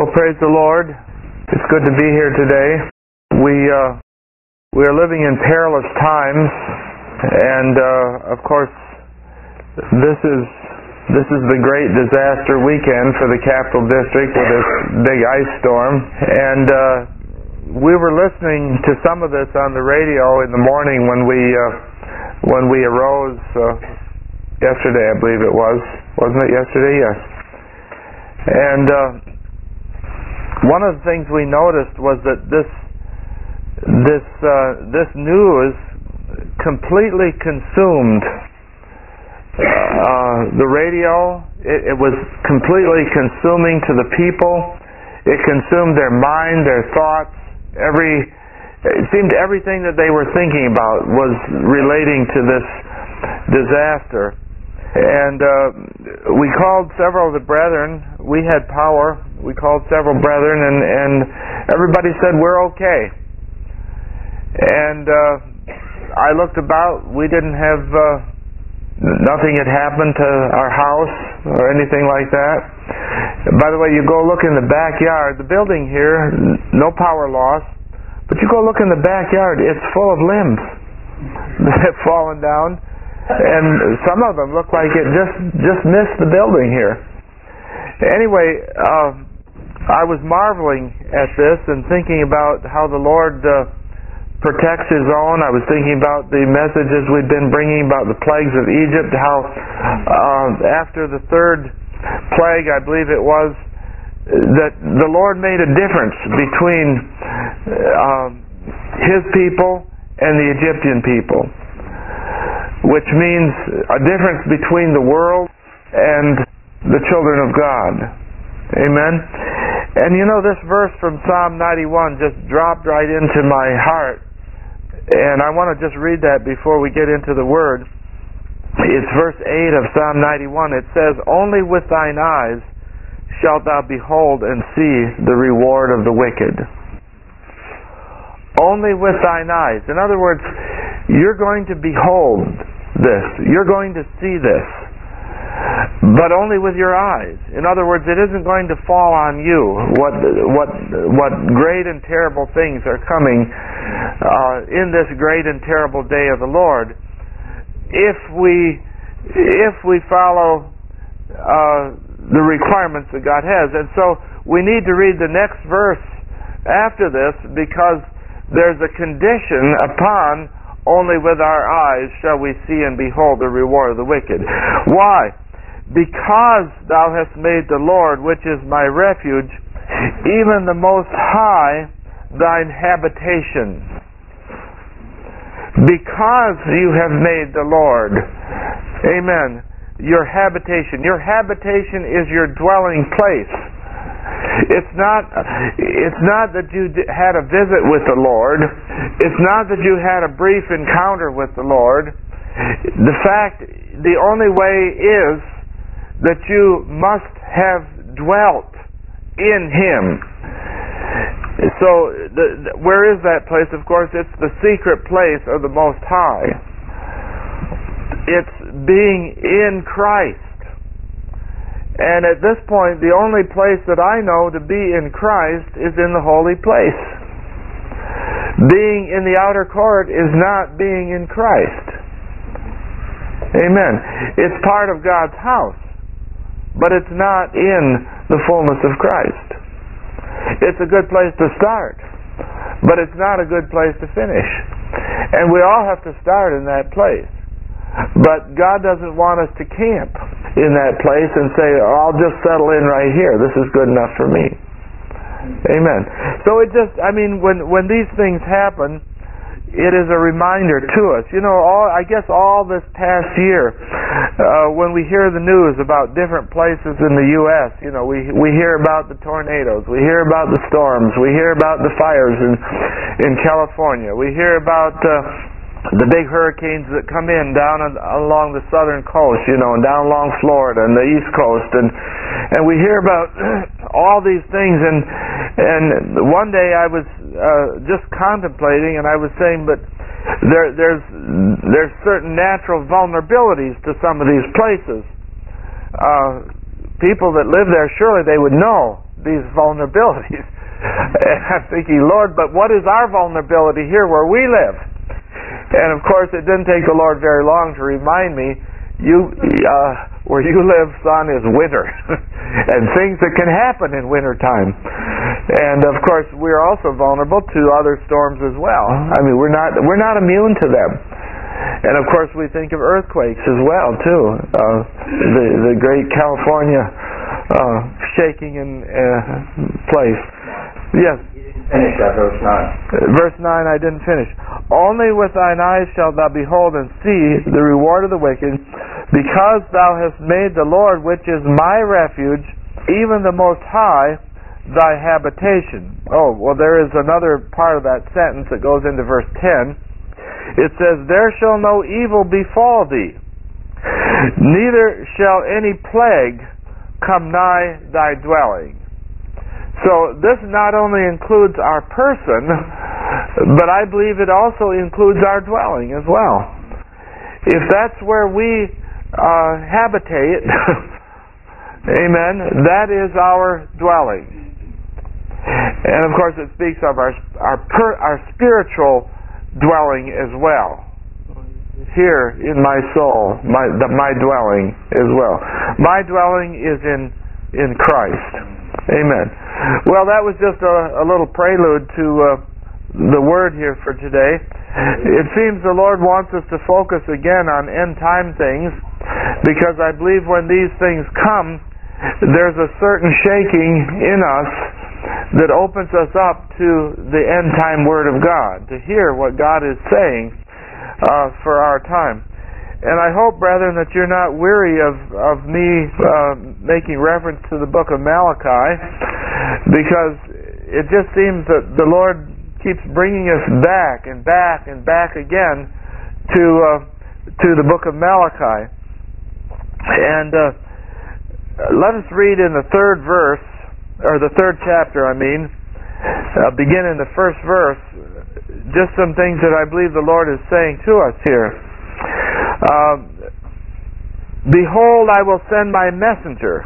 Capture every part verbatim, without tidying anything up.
Well, praise the Lord. It's good to be here today. We uh, we are living in perilous times, and uh, of course, this is this is the great disaster weekend for the Capital District with this big ice storm. And uh, we were listening to some of this on the radio in the morning when we uh, when we arose uh, yesterday, I believe it was. Wasn't it yesterday? Yes. And uh, one of the things we noticed was that this this uh, this news completely consumed uh, the radio. It, it was completely consuming to the people. It consumed their mind, their thoughts. Every it seemed everything that they were thinking about was relating to this disaster. And uh, we called several of the brethren. We had power. We called several brethren, and, and everybody said, we're okay. And uh, I looked about. We didn't have, uh, nothing had happened to our house or anything like that. By the way, you go look in the backyard. The building here, no power loss. But you go look in the backyard, it's full of limbs that have fallen down. And some of them look like it just just missed the building here. Anyway, uh, I was marveling at this and thinking about how the Lord uh, protects His own. I was thinking about the messages we've been bringing about the plagues of Egypt, how uh, after the third plague, I believe it was, that the Lord made a difference between uh, His people and the Egyptian people, which means a difference between the world and the children of God. Amen? And you know, this verse from Psalm ninety-one just dropped right into my heart, and I want to just read that before we get into the Word. It's verse eight of Psalm ninety-one. It says, "Only with thine eyes shalt thou behold and see the reward of the wicked." Only with thine eyes. In other words, you're going to behold this. You're going to see this. But only with your eyes. In other words, it isn't going to fall on you what what what great and terrible things are coming uh, in this great and terrible day of the Lord. If we if we follow uh, the requirements that God has. And so we need to read the next verse after this, because there's a condition upon only with our eyes shall we see and behold the reward of the wicked. Why? Because thou hast made the Lord, which is my refuge, even the Most High, thine habitation. Because you have made the Lord, amen, your habitation. Your habitation is your dwelling place. It's not it's not that you had a visit with the Lord. It's not that you had a brief encounter with the Lord. The fact, the only way is that you must have dwelt in Him. So, the, the, where is that place? Of course, it's the secret place of the Most High. It's being in Christ. And at this point, the only place that I know to be in Christ is in the holy place. Being in the outer court is not being in Christ. Amen. It's part of God's house, but it's not in the fullness of Christ. It's a good place to start, but it's not a good place to finish. And we all have to start in that place. But God doesn't want us to camp in that place and say, oh, I'll just settle in right here. This is good enough for me. Amen. So it just, I mean, when when these things happen, it is a reminder to us. You know, all I guess all this past year, uh, when we hear the news about different places in the U S, you know, we we hear about the tornadoes, we hear about the storms, we hear about the fires in in California, we hear about uh, the big hurricanes that come in down on, along the southern coast, you know, and down along Florida and the East Coast, and and we hear about all these things. And and one day I was uh, just contemplating, and I was saying, but there there's there's certain natural vulnerabilities to some of these places. Uh, people that live there, surely they would know these vulnerabilities. And I'm thinking, Lord, but what is our vulnerability here where we live? And of course, it didn't take the Lord very long to remind me, you, uh, where you live, son, is winter. And things that can happen in winter time. And of course, we're also vulnerable to other storms as well. I mean, we're not we're not immune to them. And of course, we think of earthquakes as well too. Uh, the the great California uh, shaking in uh, place. Yes. Finish that verse nine. Verse nine, I didn't finish. Only with thine eyes shalt thou behold and see the reward of the wicked, because thou hast made the Lord, which is my refuge, even the Most High, thy habitation. Oh, well, there is another part of that sentence that goes into verse ten. It says, there shall no evil befall thee, neither shall any plague come nigh thy dwelling. So this not only includes our person, but I believe it also includes our dwelling as well. If that's where we uh, habitate, amen, that is our dwelling. And of course it speaks of our our, per, our spiritual dwelling as well. Here in my soul, my the, my dwelling as well. My dwelling is in in Christ. Amen. Well, that was just a, a little prelude to uh, the word here for today. It seems the Lord wants us to focus again on end time things, because I believe when these things come, there's a certain shaking in us that opens us up to the end time word of God, to hear what God is saying uh, for our time. And I hope, brethren, that you're not weary of, of me uh, making reference to the book of Malachi, because it just seems that the Lord keeps bringing us back and back and back again to uh, to the book of Malachi. And uh, let us read in the third verse, or the third chapter, I mean, uh, begin in the first verse, just some things that I believe the Lord is saying to us here. Uh, Behold, I will send my messenger,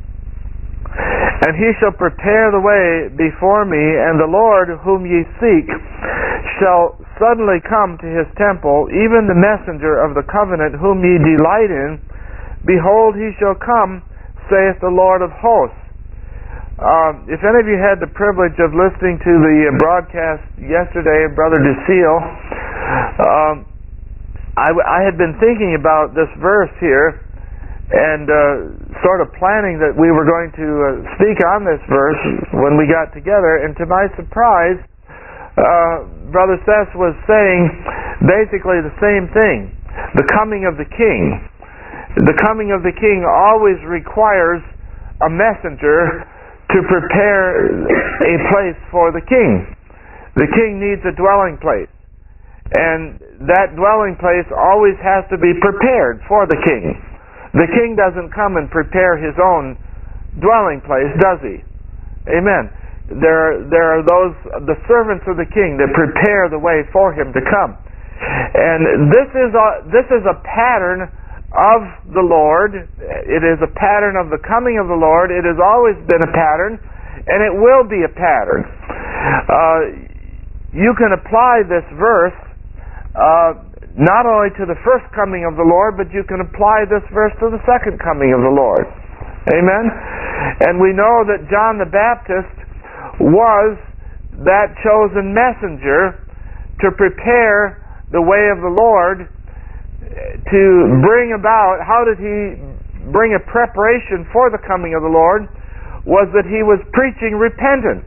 and he shall prepare the way before me, and the Lord whom ye seek shall suddenly come to his temple, even the messenger of the covenant whom ye delight in. Behold, he shall come, saith the Lord of hosts. Uh, if any of you had the privilege of listening to the broadcast yesterday, Brother DeSeal, um, I, I had been thinking about this verse here and uh, sort of planning that we were going to uh, speak on this verse when we got together, and to my surprise, uh, Brother Seth was saying basically the same thing. The coming of the King. The coming of the King always requires a messenger to prepare a place for the King. The King needs a dwelling place. And that dwelling place always has to be prepared for the King. The King doesn't come and prepare his own dwelling place, does he? Amen. There, there are those, the servants of the King, that prepare the way for him to come. And this is a, this is a pattern of the Lord. It is a pattern of the coming of the Lord. It has always been a pattern, and it will be a pattern. Uh, you can apply this verse Uh, not only to the first coming of the Lord, but you can apply this verse to the second coming of the Lord. Amen? And we know that John the Baptist was that chosen messenger to prepare the way of the Lord, to bring about, how did he bring a preparation for the coming of the Lord? Was that he was preaching repentance.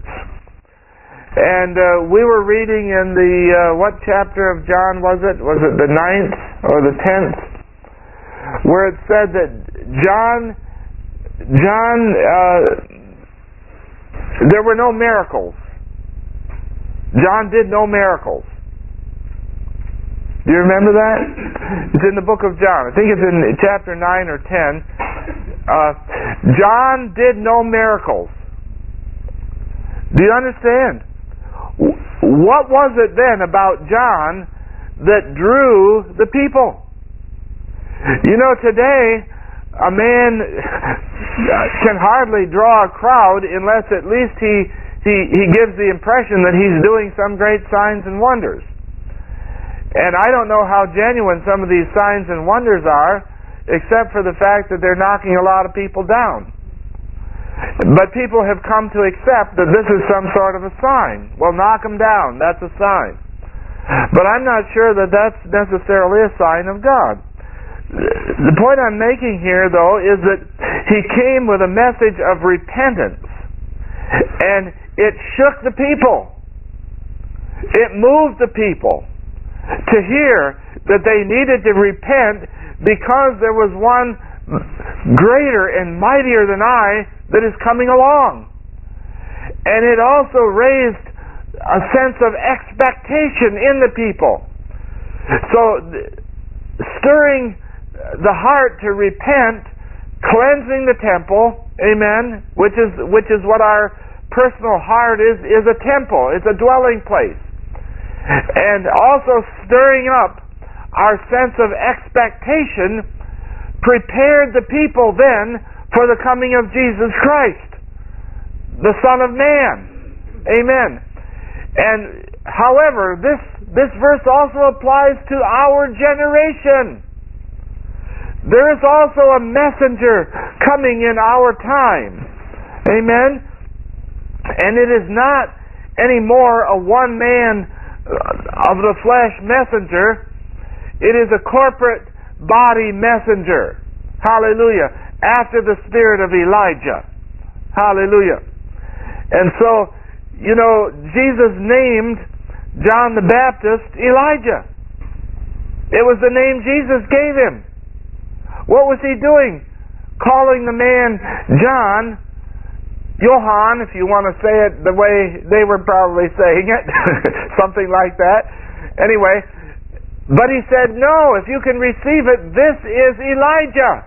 And uh, we were reading in the, uh, what chapter of John was it? Was it the ninth or the tenth? Where it said that John, John, uh, there were no miracles. John did no miracles. Do you remember that? It's in the book of John. I think it's in chapter nine or ten. Uh, John did no miracles. Do you understand? What was it then about John that drew the people? You know, today, a man can hardly draw a crowd unless at least he, he, he gives the impression that he's doing some great signs and wonders. And I don't know how genuine some of these signs and wonders are, except for the fact that they're knocking a lot of people down. But people have come to accept that this is some sort of a sign. Well, knock them down, that's a sign. But I'm not sure that that's necessarily a sign of God. The point I'm making here, though, is that he came with a message of repentance, and it shook the people. It moved the people to hear that they needed to repent because there was one greater and mightier than I that is coming along. And it also raised a sense of expectation in the people. So, stirring the heart to repent, cleansing the temple, amen, which is which is what our personal heart is, is a temple. It's a dwelling place. And also stirring up our sense of expectation prepared the people then for the coming of Jesus Christ, the Son of Man. Amen. And however, this this verse also applies to our generation. There is also a messenger coming in our time. Amen. And it is not anymore a one-man of the flesh messenger. It is a corporate body messenger. Hallelujah. After the spirit of Elijah. Hallelujah. And so, you know, Jesus named John the Baptist Elijah. It was the name Jesus gave him. What was he doing? Calling the man John, Johann, if you want to say it the way they were probably saying it, something like that. Anyway, but he said, no, if you can receive it, this is Elijah.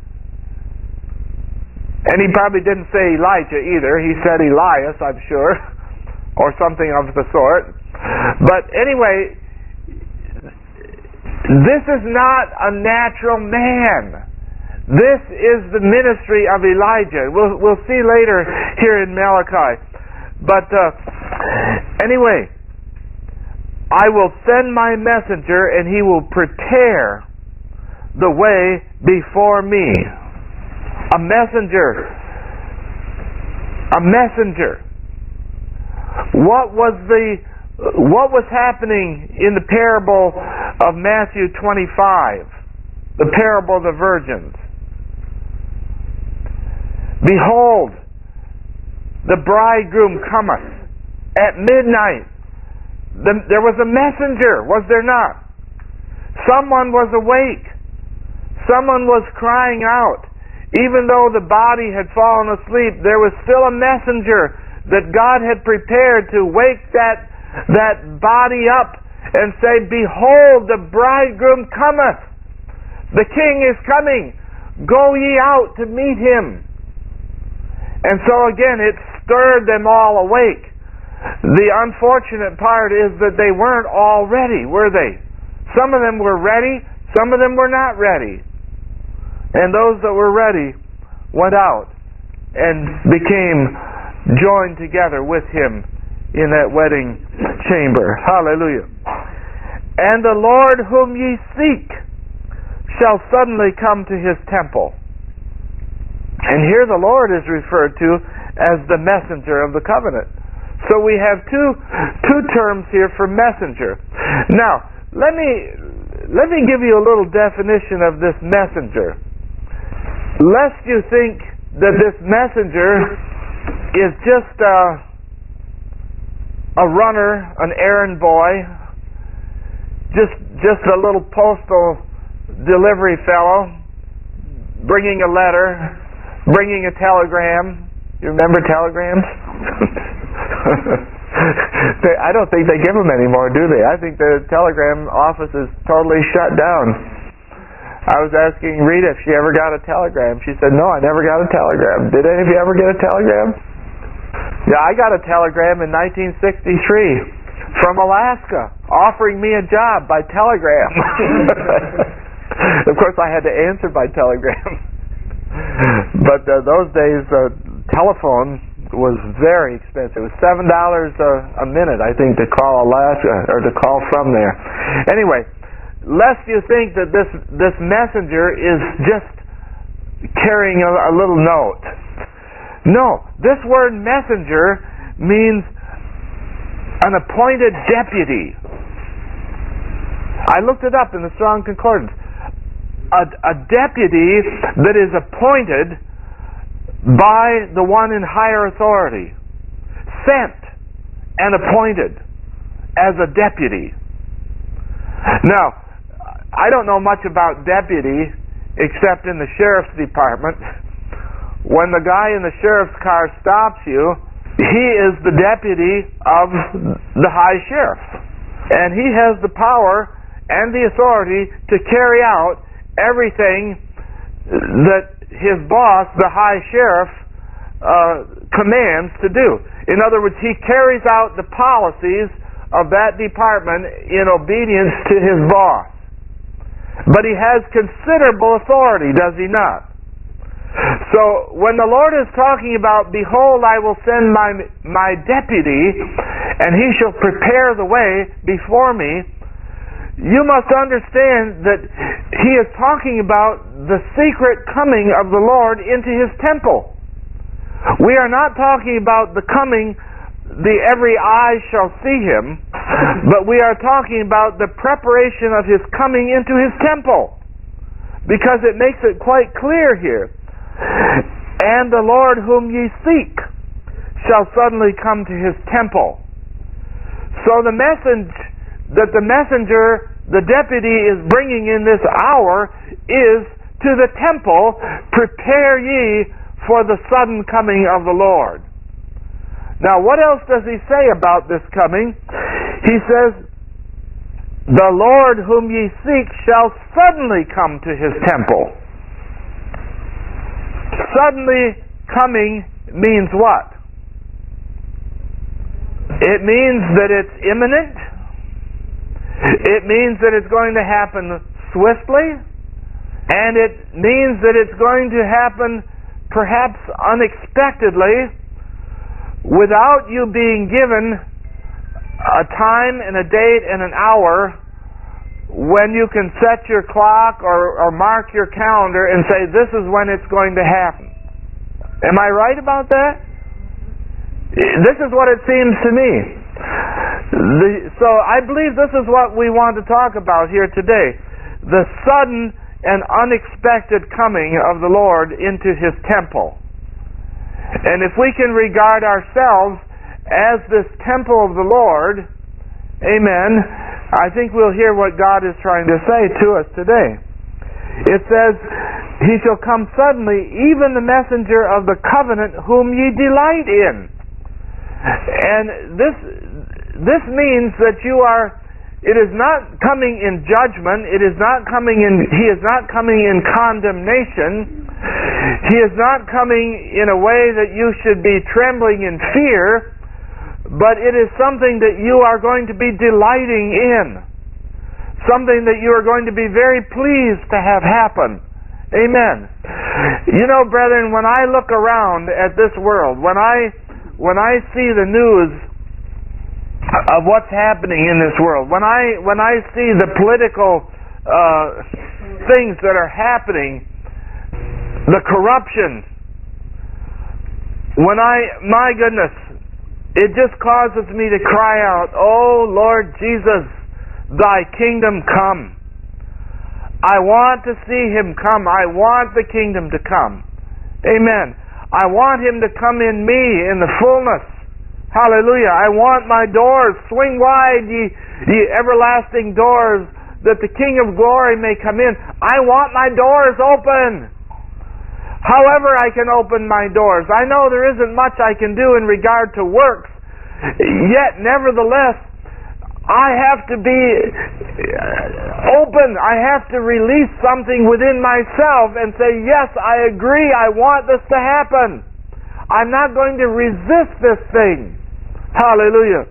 And he probably didn't say Elijah either. He said Elias, I'm sure, or something of the sort. But anyway, this is not a natural man. This is the ministry of Elijah. We'll, we'll see later here in Malachi. But uh, anyway, I will send my messenger and he will prepare the way before me. A messenger. A messenger. What was the what was happening in the parable of Matthew twenty-five? The parable of the virgins. Behold, the bridegroom cometh at midnight. The, there was a messenger, was there not? Someone was awake. Someone was crying out. Even though the body had fallen asleep, there was still a messenger that God had prepared to wake that, that body up and say, behold, the bridegroom cometh. The king is coming. Go ye out to meet him. And so again, it stirred them all awake. The unfortunate part is that they weren't all ready, were they? Some of them were ready, some of them were not ready. And those that were ready went out and became joined together with him in that wedding chamber. Hallelujah. And the Lord whom ye seek shall suddenly come to his temple. And here the Lord is referred to as the messenger of the covenant. So we have two two terms here for messenger. Now, let me let me give you a little definition of this messenger. Lest you think that this messenger is just a, a runner, an errand boy, just just a little postal delivery fellow, bringing a letter, bringing a telegram. You remember telegrams? they, I don't think they give them anymore, do they? I think the telegram office is totally shut down. I was asking Rita if she ever got a telegram. She said, no, I never got a telegram. Did any of you ever get a telegram? Yeah, I got a telegram in nineteen sixty-three from Alaska offering me a job by telegram. Of course, I had to answer by telegram. But uh, those days, uh, telephone was very expensive. It was seven dollars a, a minute, I think, to call Alaska or to call from there. Anyway, lest you think that this this messenger is just carrying a, a little note. No, this word messenger means an appointed deputy. I looked it up in the Strong Concordance. A, a deputy that is appointed by the one in higher authority, sent and appointed as a deputy. Now, I don't know much about deputy except in the sheriff's department. When the guy in the sheriff's car stops you, he is the deputy of the high sheriff. And he has the power and the authority to carry out everything that his boss, the high sheriff, uh, commands to do. In other words, he carries out the policies of that department in obedience to his boss. But he has considerable authority, does he not? So when the Lord is talking about, behold, I will send my my deputy, and he shall prepare the way before me, you must understand that he is talking about the secret coming of the Lord into his temple. We are not talking about the coming, the every eye shall see him, but we are talking about the preparation of his coming into his temple, because it makes it quite clear here. And the Lord whom ye seek shall suddenly come to his temple. So the message that the messenger, the deputy, is bringing in this hour is to the temple, prepare ye for the sudden coming of the Lord. Now, what else does he say about this coming? He says, the Lord whom ye seek shall suddenly come to his temple. Suddenly coming means what? It means that it's imminent. It means that it's going to happen swiftly. And it means that it's going to happen perhaps unexpectedly, without you being given a time and a date and an hour when you can set your clock or, or mark your calendar and say, this is when it's going to happen. Am I right about that? This is what it seems to me. The, so I believe this is what we want to talk about here today. The sudden and unexpected coming of the Lord into his temple. And if we can regard ourselves as this temple of the Lord, amen, I think we'll hear what God is trying to say to us today. It says, he shall come suddenly, even the messenger of the covenant whom ye delight in. And this this means that you are, it is not coming in judgment, it is not coming in, he is not coming in condemnation, he is not coming in a way that you should be trembling in fear, but it is something that you are going to be delighting in. Something that you are going to be very pleased to have happen. Amen. You know, brethren, when I look around at this world, when I when I see the news of what's happening in this world, when I when I see the political uh, things that are happening, the corruption, when I, my goodness, it just causes me to cry out, oh Lord Jesus, thy kingdom come. I want to see him come. I want the kingdom to come. Amen. I want him to come in me in the fullness. Hallelujah. I want my doors, swing wide, ye, ye everlasting doors, that the King of glory may come in. I want my doors open. However I can open my doors. I know there isn't much I can do in regard to works, yet nevertheless, I have to be open. I have to release something within myself and say, yes, I agree. I want this to happen. I'm not going to resist this thing. Hallelujah.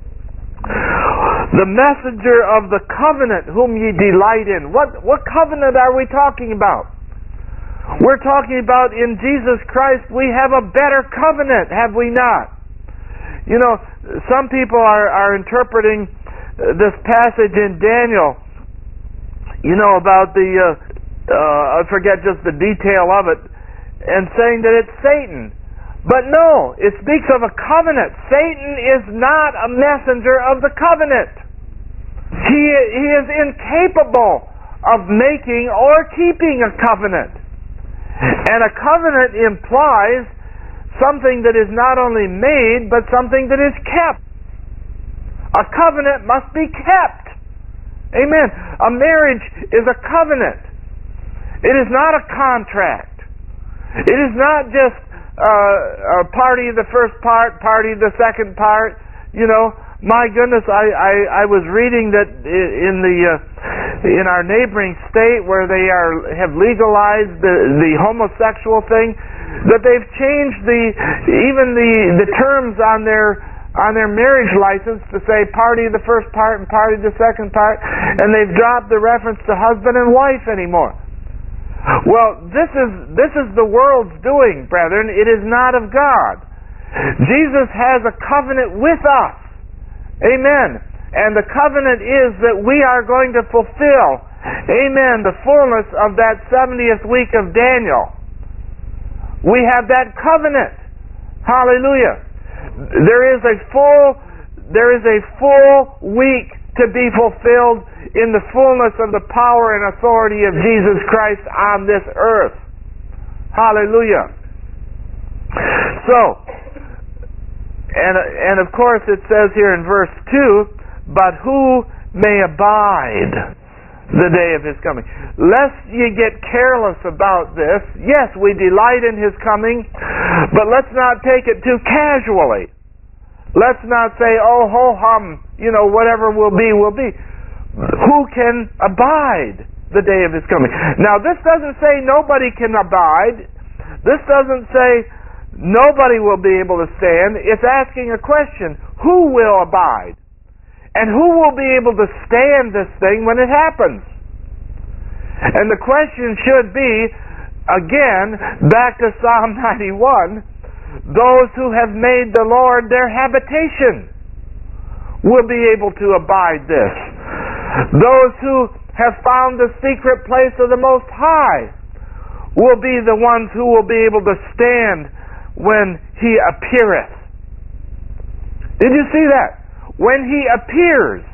The messenger of the covenant whom ye delight in. What, what covenant are we talking about? We're talking about in Jesus Christ we have a better covenant, have we not? You know, some people are, are interpreting this passage in Daniel, you know, about the, uh, uh, I forget just the detail of it, and saying that it's Satan. But no, it speaks of a covenant. Satan is not a messenger of the covenant. He, he is incapable of making or keeping a covenant. And a covenant implies something that is not only made, but something that is kept. A covenant must be kept. Amen. A marriage is a covenant. It is not a contract. It is not just uh, a party of the first part, party of the second part. You know, my goodness, I, I, I was reading that in the uh, in our neighboring state where they are have legalized the, the homosexual thing, that they've changed the even the the terms on their on their marriage license to say party of the first part and party of the second part, and they've dropped the reference to husband and wife anymore. Well, this is this is the world's doing, brethren. It is not of God. Jesus has a covenant with us. Amen. And the covenant is that we are going to fulfill, amen, the fullness of that seventieth week of Daniel. We have that covenant. Hallelujah. There is a full there is a full week to be fulfilled in the fullness of the power and authority of Jesus Christ on this earth. Hallelujah. So, and and of course it says here in verse two, but who may abide the day of His coming? Lest ye get careless about this. Yes, we delight in His coming, but let's not take it too casually. Let's not say, oh, ho-hum, you know, whatever will be, will be. Who can abide the day of His coming? Now, this doesn't say nobody can abide. This doesn't say nobody will be able to stand. It's asking a question. Who will abide? And who will be able to stand this thing when it happens? And the question should be, again, back to Psalm ninety-one, those who have made the Lord their habitation will be able to abide this. Those who have found the secret place of the Most High will be the ones who will be able to stand when He appeareth. Did you see that? When He appears.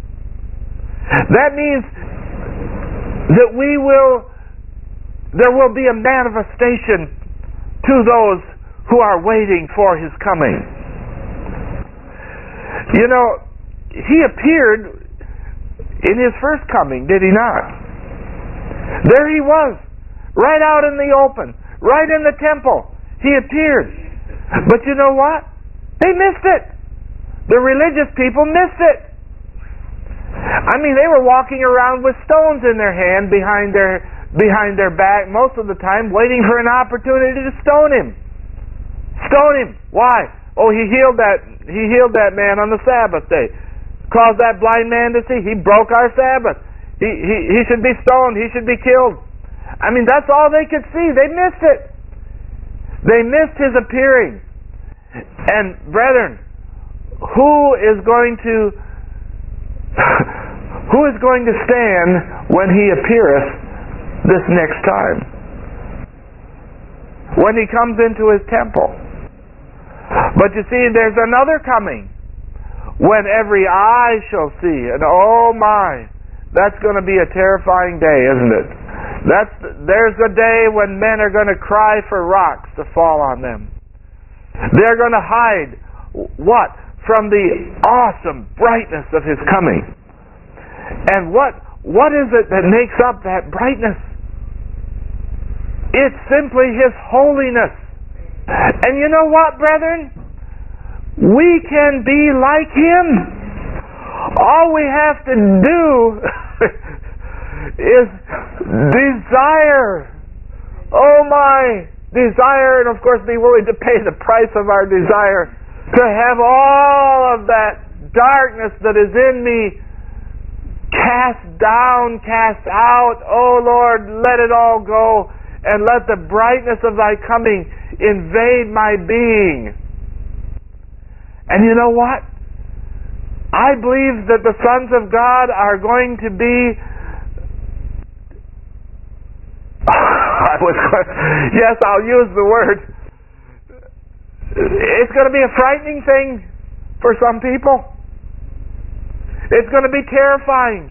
That means that we will, there will be a manifestation to those who are waiting for His coming. You know, He appeared in His first coming, did He not? There He was, right out in the open, right in the temple. He appeared. But you know what? They missed it. The religious people missed it. I mean, they were walking around with stones in their hand behind their behind their back most of the time, waiting for an opportunity to stone Him. Stone Him. Why? Oh, he healed that he healed that man on the Sabbath day. Caused that blind man to see. He broke our Sabbath. He he he should be stoned. He should be killed. I mean, that's all they could see. They missed it. They missed His appearing. And brethren, who is going to who is going to stand when He appeareth this next time? When He comes into His temple. But you see, there's another coming when every eye shall see, and oh my, that's going to be a terrifying day, isn't it? That's there's a day when men are going to cry for rocks to fall on them. They're going to hide what? From the awesome brightness of His coming. And what what is it that makes up that brightness? It's simply His holiness. And you know what, brethren? We can be like Him. All we have to do is desire. Oh my, desire, and of course be willing to pay the price of our desire to have all of that darkness that is in me cast down, cast out. Oh Lord, let it all go, and let the brightness of thy coming invade my being. And you know what? I believe that the sons of God are going to be I was yes, I'll use the word. It's going to be a frightening thing for some people. It's going to be terrifying.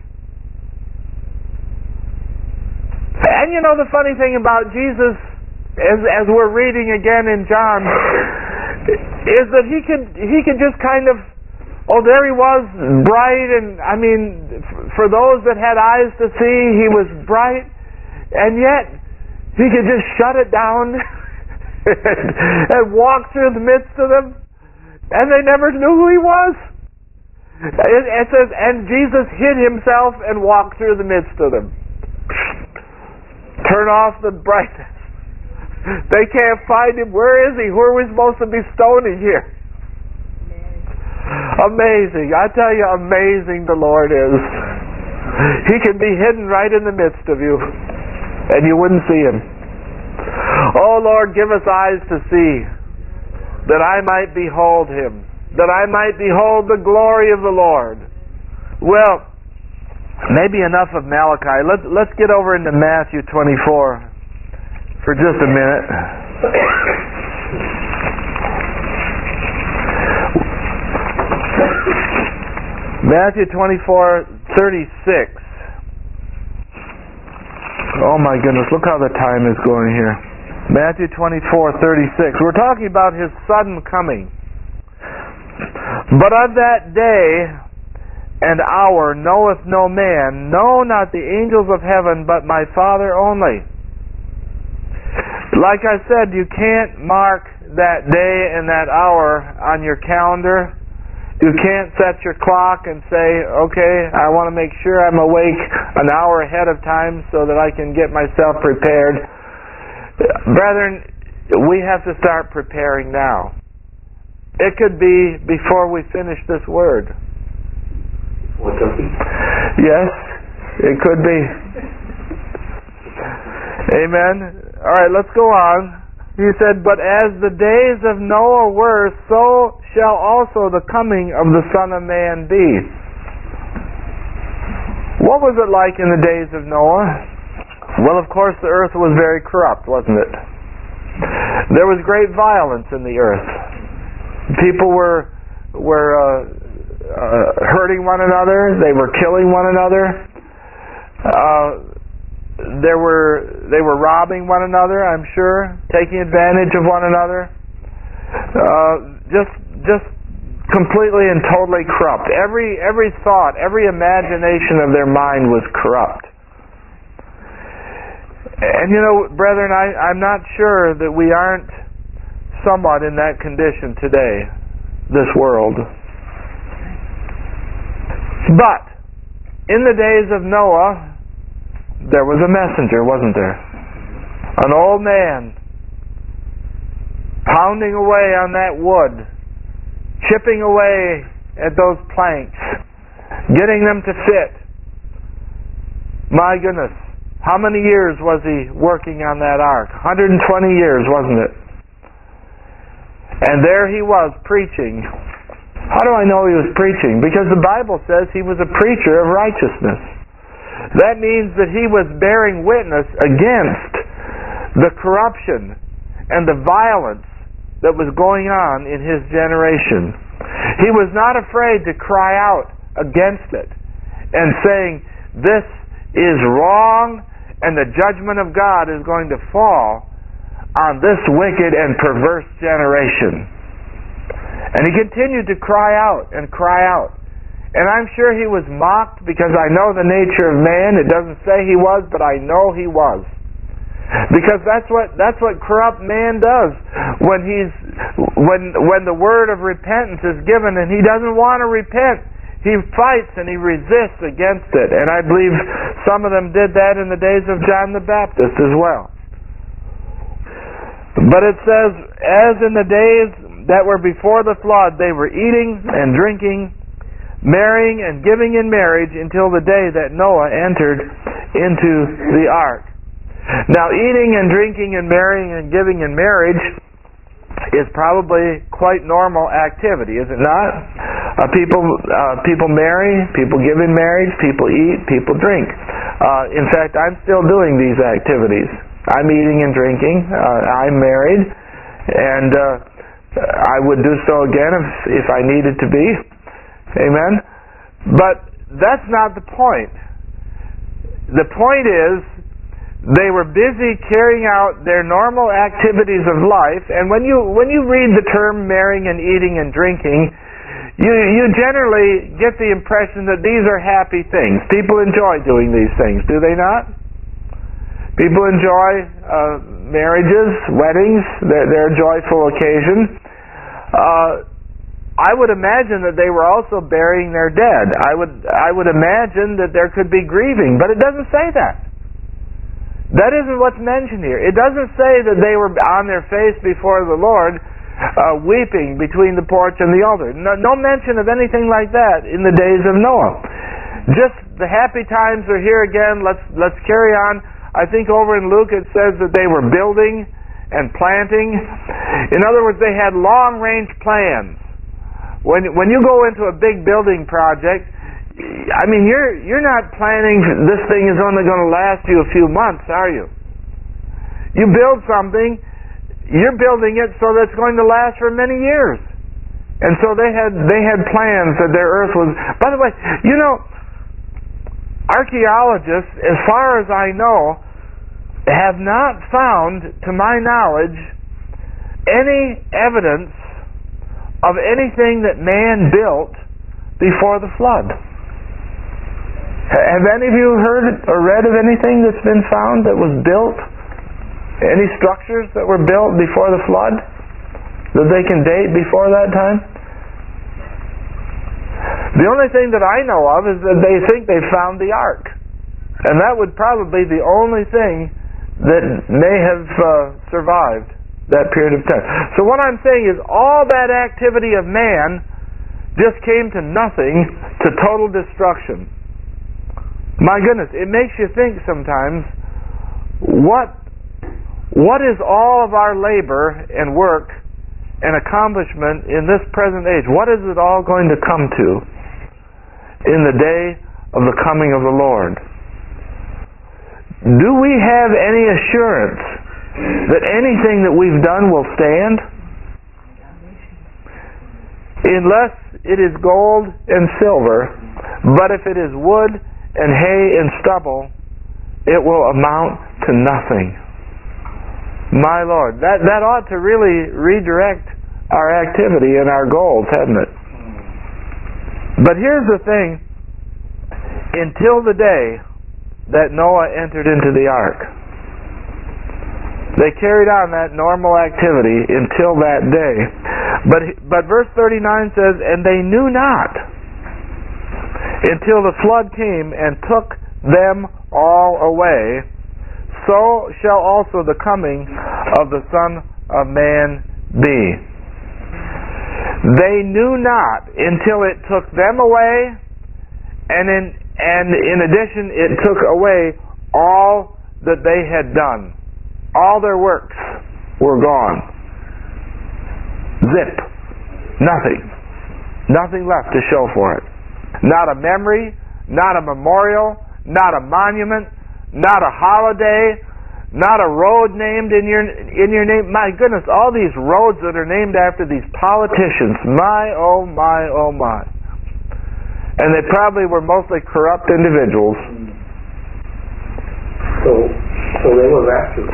And you know the funny thing about Jesus, as as we're reading again in John, is that he could he could just kind of, oh, there he was, bright, and I mean, for those that had eyes to see, he was bright, and yet he could just shut it down and, and walk through the midst of them, and they never knew who he was. It, it says, and Jesus hid himself and walked through the midst of them. Turn off the brightness. They can't find him. Where is he? Who are we supposed to be stoning here? Amazing. I tell you, amazing the Lord is. He can be hidden right in the midst of you, and you wouldn't see him. Oh Lord, give us eyes to see, that I might behold him, that I might behold the glory of the Lord. Well, maybe enough of Malachi. Let's let's get over into Matthew twenty-four for just a minute. Matthew twenty-four thirty-six. Oh my goodness, look how the time is going here. Matthew twenty-four thirty-six. We're talking about his sudden coming. But of that day and hour knoweth no man, no, not the angels of heaven, but my Father only. Like I said, you can't mark that day and that hour on your calendar. You can't set your clock and say, okay, I want to make sure I'm awake an hour ahead of time so that I can get myself prepared. Brethren, we have to start preparing now. It could be before we finish this word. Yes, it could be. Amen. All right, let's go on. He said, but as the days of Noah were, so shall also the coming of the Son of Man be. What was it like in the days of Noah? Well, of course, the earth was very corrupt, wasn't it? There was great violence in the earth. People were were uh, uh, hurting one another. They were killing one another. Uh, there were they were robbing one another, I'm sure, taking advantage of one another. Uh, just just completely and totally corrupt. Every every thought, every imagination of their mind was corrupt. And you know, brethren, I, I'm not sure that we aren't somewhat in that condition today, this world. But in the days of Noah, there was a messenger, wasn't there? An old man pounding away on that wood, chipping away at those planks, getting them to fit. My goodness, how many years was he working on that ark? one hundred twenty years, wasn't it? And there he was preaching. How do I know he was preaching? Because the Bible says he was a preacher of righteousness. That means that he was bearing witness against the corruption and the violence that was going on in his generation. He was not afraid to cry out against it and saying, this is wrong and the judgment of God is going to fall on this wicked and perverse generation. And he continued to cry out and cry out. And I'm sure he was mocked, because I know the nature of man. It doesn't say he was, but I know he was. Because that's what that's what corrupt man does when he's when when the word of repentance is given and he doesn't want to repent. He fights and he resists against it. And I believe some of them did that in the days of John the Baptist as well. But it says, as in the days that were before the flood, they were eating and drinking, marrying and giving in marriage until the day that Noah entered into the ark. Now, eating and drinking and marrying and giving in marriage is probably quite normal activity, is it not? Uh, people uh, people marry, people give in marriage, people eat, people drink. Uh, in fact, I'm still doing these activities. I'm eating and drinking. Uh, I'm married, and uh, I would do so again if, if I needed to be. Amen? But that's not the point. The point is, they were busy carrying out their normal activities of life, and when you when you read the term marrying and eating and drinking, you you generally get the impression that these are happy things. People enjoy doing these things, do they not? People enjoy uh, marriages, weddings. They're, they're a joyful occasion. Uh, I would imagine that they were also burying their dead. I would I would imagine that there could be grieving, but it doesn't say that. That isn't what's mentioned here. It doesn't say that they were on their face before the Lord, uh, weeping between the porch and the altar. No, no mention of anything like that in the days of Noah. Just the happy times are here again. Let's let's carry on. I think over in Luke it says that they were building and planting. In other words, they had long-range plans. When when you go into a big building project, I mean, you're you're not planning this thing is only going to last you a few months, are you? You build something, you're building it so that it's going to last for many years. And so they had they had plans that their earth was. By the way, you know, archaeologists, as far as I know, have not found, to my knowledge, any evidence of anything that man built before the flood. Have any of you heard or read of anything that's been found that was built? Any structures that were built before the flood that they can date before that time? The only thing that I know of is that they think they found the ark. And that would probably be the only thing that may have uh, survived that period of time. So what I'm saying is all that activity of man just came to nothing, to total destruction. My goodness, it makes you think sometimes, what what is all of our labor and work and accomplishment in this present age? What is it all going to come to in the day of the coming of the Lord? Do we have any assurance that anything that we've done will stand? Unless it is gold and silver, but if it is wood and hay and stubble, it will amount to nothing. My Lord, that, that ought to really redirect our activity and our goals, hadn't it? But here's the thing. Until the day that Noah entered into the ark, they carried on that normal activity until that day. But, but verse thirty-nine says, and they knew not until the flood came and took them all away, so shall also the coming of the Son of Man be. They knew not until it took them away, and in, and in addition it took away all that they had done. All their works were gone. Zip. Nothing. Nothing left to show for it. Not a memory, not a memorial, not a monument, not a holiday, not a road named in your in your name. My goodness, all these roads that are named after these politicians. My, oh my, oh my. And they probably were mostly corrupt individuals. So, so they were raptured.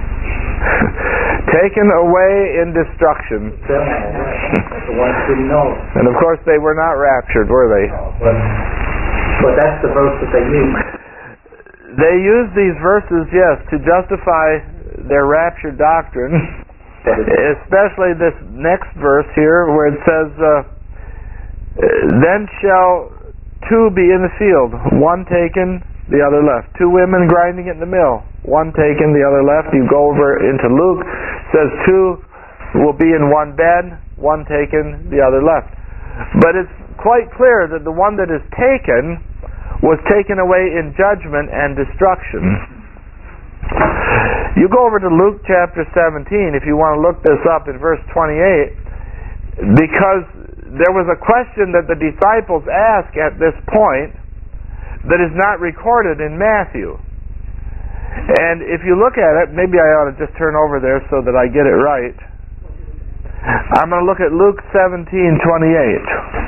Taken away in destruction. The ones who didn't know. And of course they were not raptured, were they? No, but, but that's the verse that they used. They used these verses, yes, to justify their rapture doctrine. Especially this next verse here where it says, uh, then shall two be in the field, one taken, the other left. Two women grinding at the mill, one taken, the other left. You go over into Luke, it says two will be in one bed, one taken, the other left. But it's quite clear that the one that is taken was taken away in judgment and destruction. You go over to Luke chapter seventeen if you want to look this up in verse twenty-eight, because there was a question that the disciples asked at this point that is not recorded in Matthew. And if you look at it, maybe I ought to just turn over there so that I get it right. I'm going to look at Luke seventeen twenty-eight.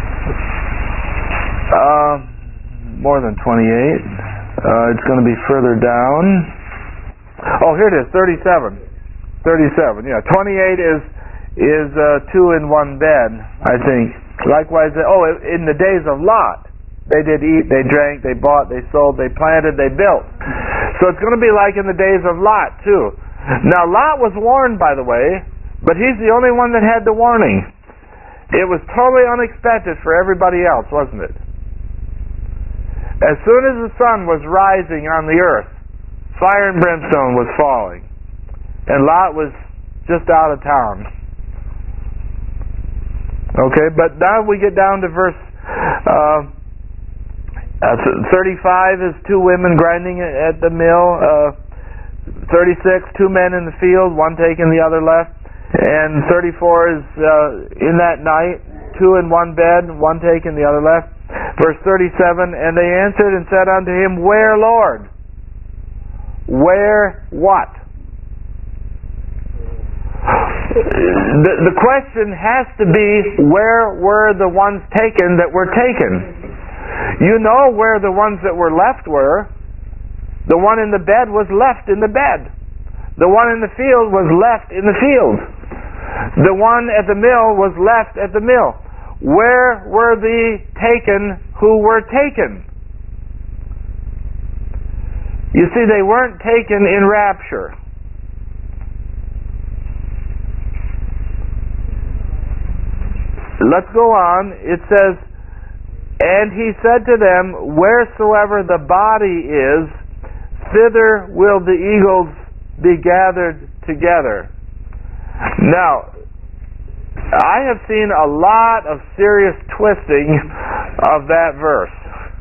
Uh, more than twenty-eight. Uh, it's going to be further down. Oh, here it is, thirty-seven. thirty-seven, yeah. twenty-eight is is uh, two in one bed, I think. Likewise, oh, in the days of Lot, they did eat, they drank, they bought, they sold, they planted, they built. So it's going to be like in the days of Lot, too. Now, Lot was warned, by the way, but he's the only one that had the warning. It was totally unexpected for everybody else, wasn't it? As soon as the sun was rising on the earth, fire and brimstone was falling, and Lot was just out of town. Okay, but now we get down to verse uh, uh, thirty-five is two women grinding at the mill. Uh, thirty-six, two men in the field, one taking the other left. And thirty-four is uh, in that night, two in one bed, one taking the other left. Verse thirty-seven, and they answered and said unto him, Where, Lord? Where what? The, the question has to be, where were the ones taken that were taken? You know where the ones that were left were. The one in the bed was left in the bed. The one in the field was left in the field. The one at the mill was left at the mill. Where were the taken who were taken? You see, they weren't taken in rapture. Let's go on. It says, and he said to them, Wheresoever the body is, thither will the eagles be gathered together. Now, I have seen a lot of serious twisting of that verse.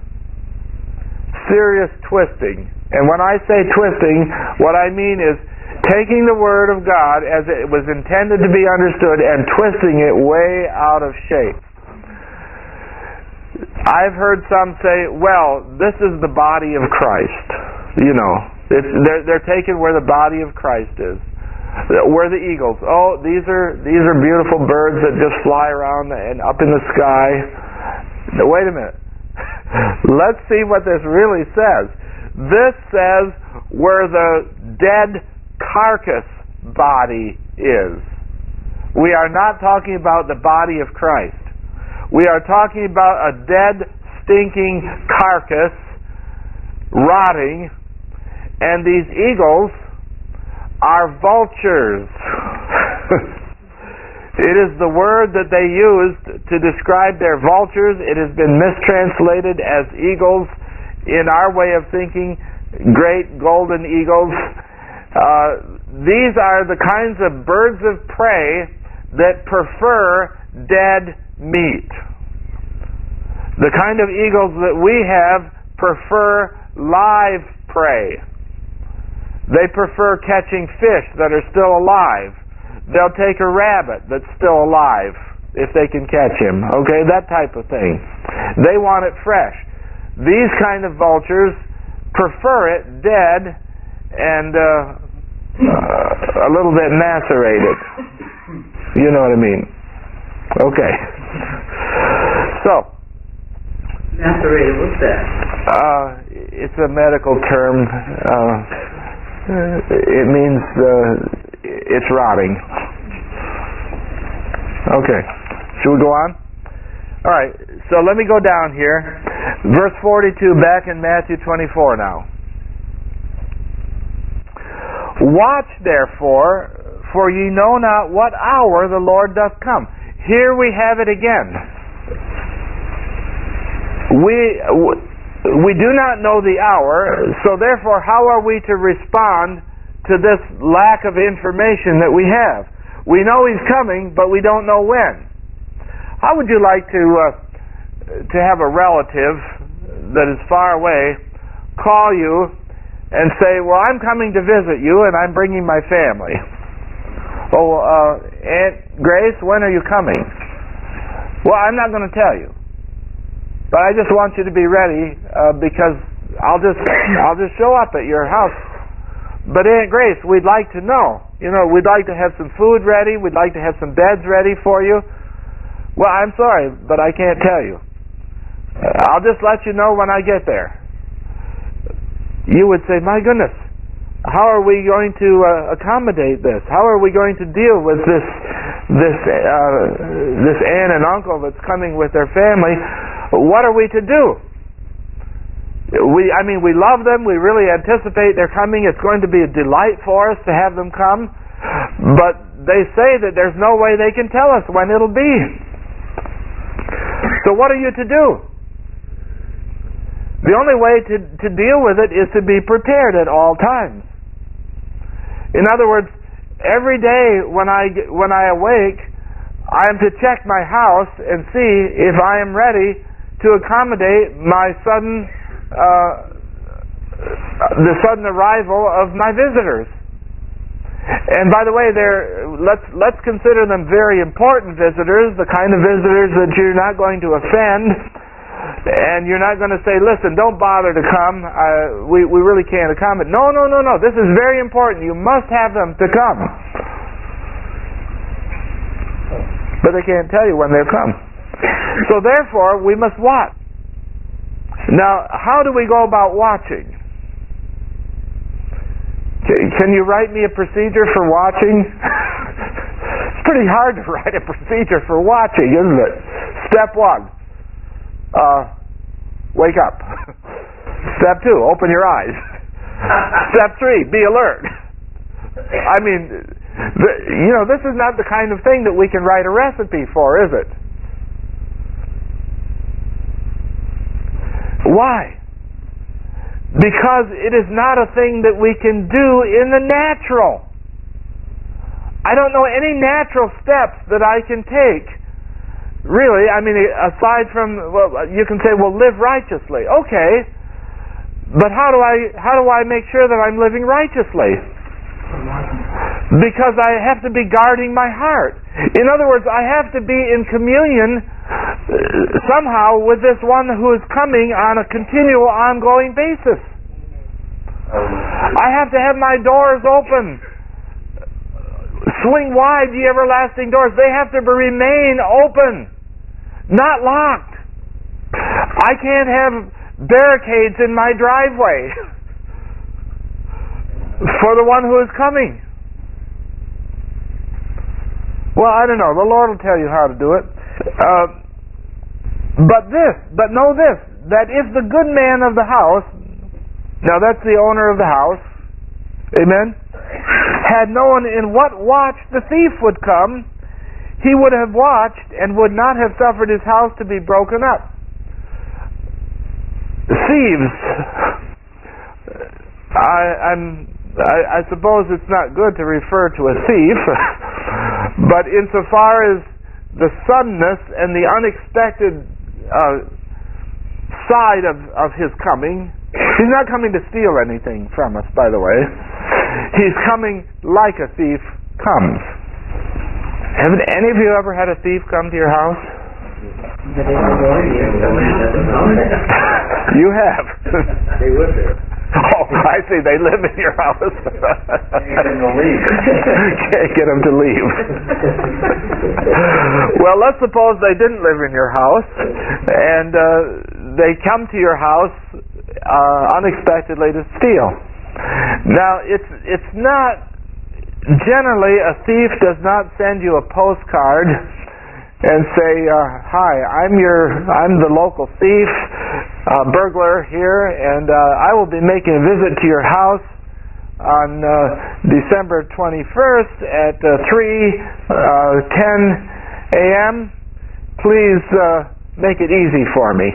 Serious twisting. And when I say twisting, what I mean is taking the Word of God as it was intended to be understood and twisting it way out of shape. I've heard some say, well, this is the body of Christ. You know, it's, they're, they're taken where the body of Christ is. Where the eagles. Oh, these are these are beautiful birds that just fly around and up in the sky. Now, wait a minute. Let's see what this really says. This says where the dead carcass body is. We are not talking about the body of Christ. We are talking about a dead, stinking carcass rotting, and these eagles are vultures. It is the word that they used to describe their vultures. It has been mistranslated as eagles in our way of thinking, great golden eagles. Uh, these are the kinds of birds of prey that prefer dead meat. The kind of eagles that we have prefer live prey. They prefer catching fish that are still alive. They'll take a rabbit that's still alive if they can catch him. Okay, that type of thing. They want it fresh. These kind of vultures prefer it dead and uh, uh, a little bit macerated. You know what I mean? Okay. So. Macerated, what's that? Uh, it's a medical term. Uh, It means uh, it's rotting. Okay. Should we go on? All right. So let me go down here. Verse forty-two, back in Matthew twenty-four now. Watch therefore, for ye know not what hour the Lord doth come. Here we have it again. We... W- We do not know the hour, so therefore how are we to respond to this lack of information that we have? We know He's coming, but we don't know when. How would you like to uh, to have a relative that is far away call you and say, well, I'm coming to visit you and I'm bringing my family. Oh, uh, Aunt Grace, when are you coming? Well, I'm not going to tell you. But I just want you to be ready uh, because I'll just I'll just show up at your house. But Aunt Grace, we'd like to know. You know, we'd like to have some food ready. We'd like to have some beds ready for you. Well, I'm sorry, but I can't tell you. I'll just let you know when I get there. You would say, my goodness, how are we going to uh, accommodate this? How are we going to deal with this this uh, this aunt and uncle that's coming with their family? What are we to do? We, I mean, we love them. We really anticipate their coming. It's going to be a delight for us to have them come. But they say that there's no way they can tell us when it'll be. So what are you to do? The only way to, to deal with it is to be prepared at all times. In other words, every day when I, when I awake, I am to check my house and see if I am ready to accommodate my sudden, uh, the sudden arrival of my visitors. And by the way, they're, let's let's consider them very important visitors, the kind of visitors that you're not going to offend, and you're not going to say, "Listen, don't bother to come. Uh, we we really can't accommodate." No, no, no, no. This is very important. You must have them to come, but they can't tell you when they'll come. So therefore, we must watch. Now, how do we go about watching? Can you write me a procedure for watching? It's pretty hard to write a procedure for watching, isn't it? Step one, uh, wake up. Step two, open your eyes. Step three, be alert. I mean, the, you know, this is not the kind of thing that we can write a recipe for, is it? Why? Because it is not a thing that we can do in the natural. I don't know any natural steps that I can take. Really, I mean, aside from, well, you can say, well, live righteously. Okay, but how do I how do I make sure that I'm living righteously? Because I have to be guarding my heart. In other words, I have to be in communion somehow with this one who is coming on a continual, ongoing basis. I have to have my doors open. Swing wide, ye everlasting doors. They have to remain open, not locked. I can't have barricades in my driveway for the one who is coming. Well, I don't know. The Lord will tell you how to do it. Uh, but this, but know this, that if the good man of the house, now that's the owner of the house, amen, had known in what watch the thief would come, he would have watched and would not have suffered his house to be broken up. Thieves, I, I'm, I, I suppose it's not good to refer to a thief, but insofar as the suddenness and the unexpected uh, side of, of his coming, he's not coming to steal anything from us, by the way. He's coming like a thief comes. Haven't any of you ever had a thief come to your house? You have. They live there. Oh, I see. They live in your house. Can't get them to leave. Can't get them to leave. Well, let's suppose they didn't live in your house, and uh, they come to your house uh, unexpectedly to steal. Now, it's it's not generally a thief does not send you a postcard and say, uh, "Hi, I'm your I'm the local thief, uh, burglar here, and uh, I will be making a visit to your house on uh, December twenty-first at uh, three ten a.m. Please uh, make it easy for me."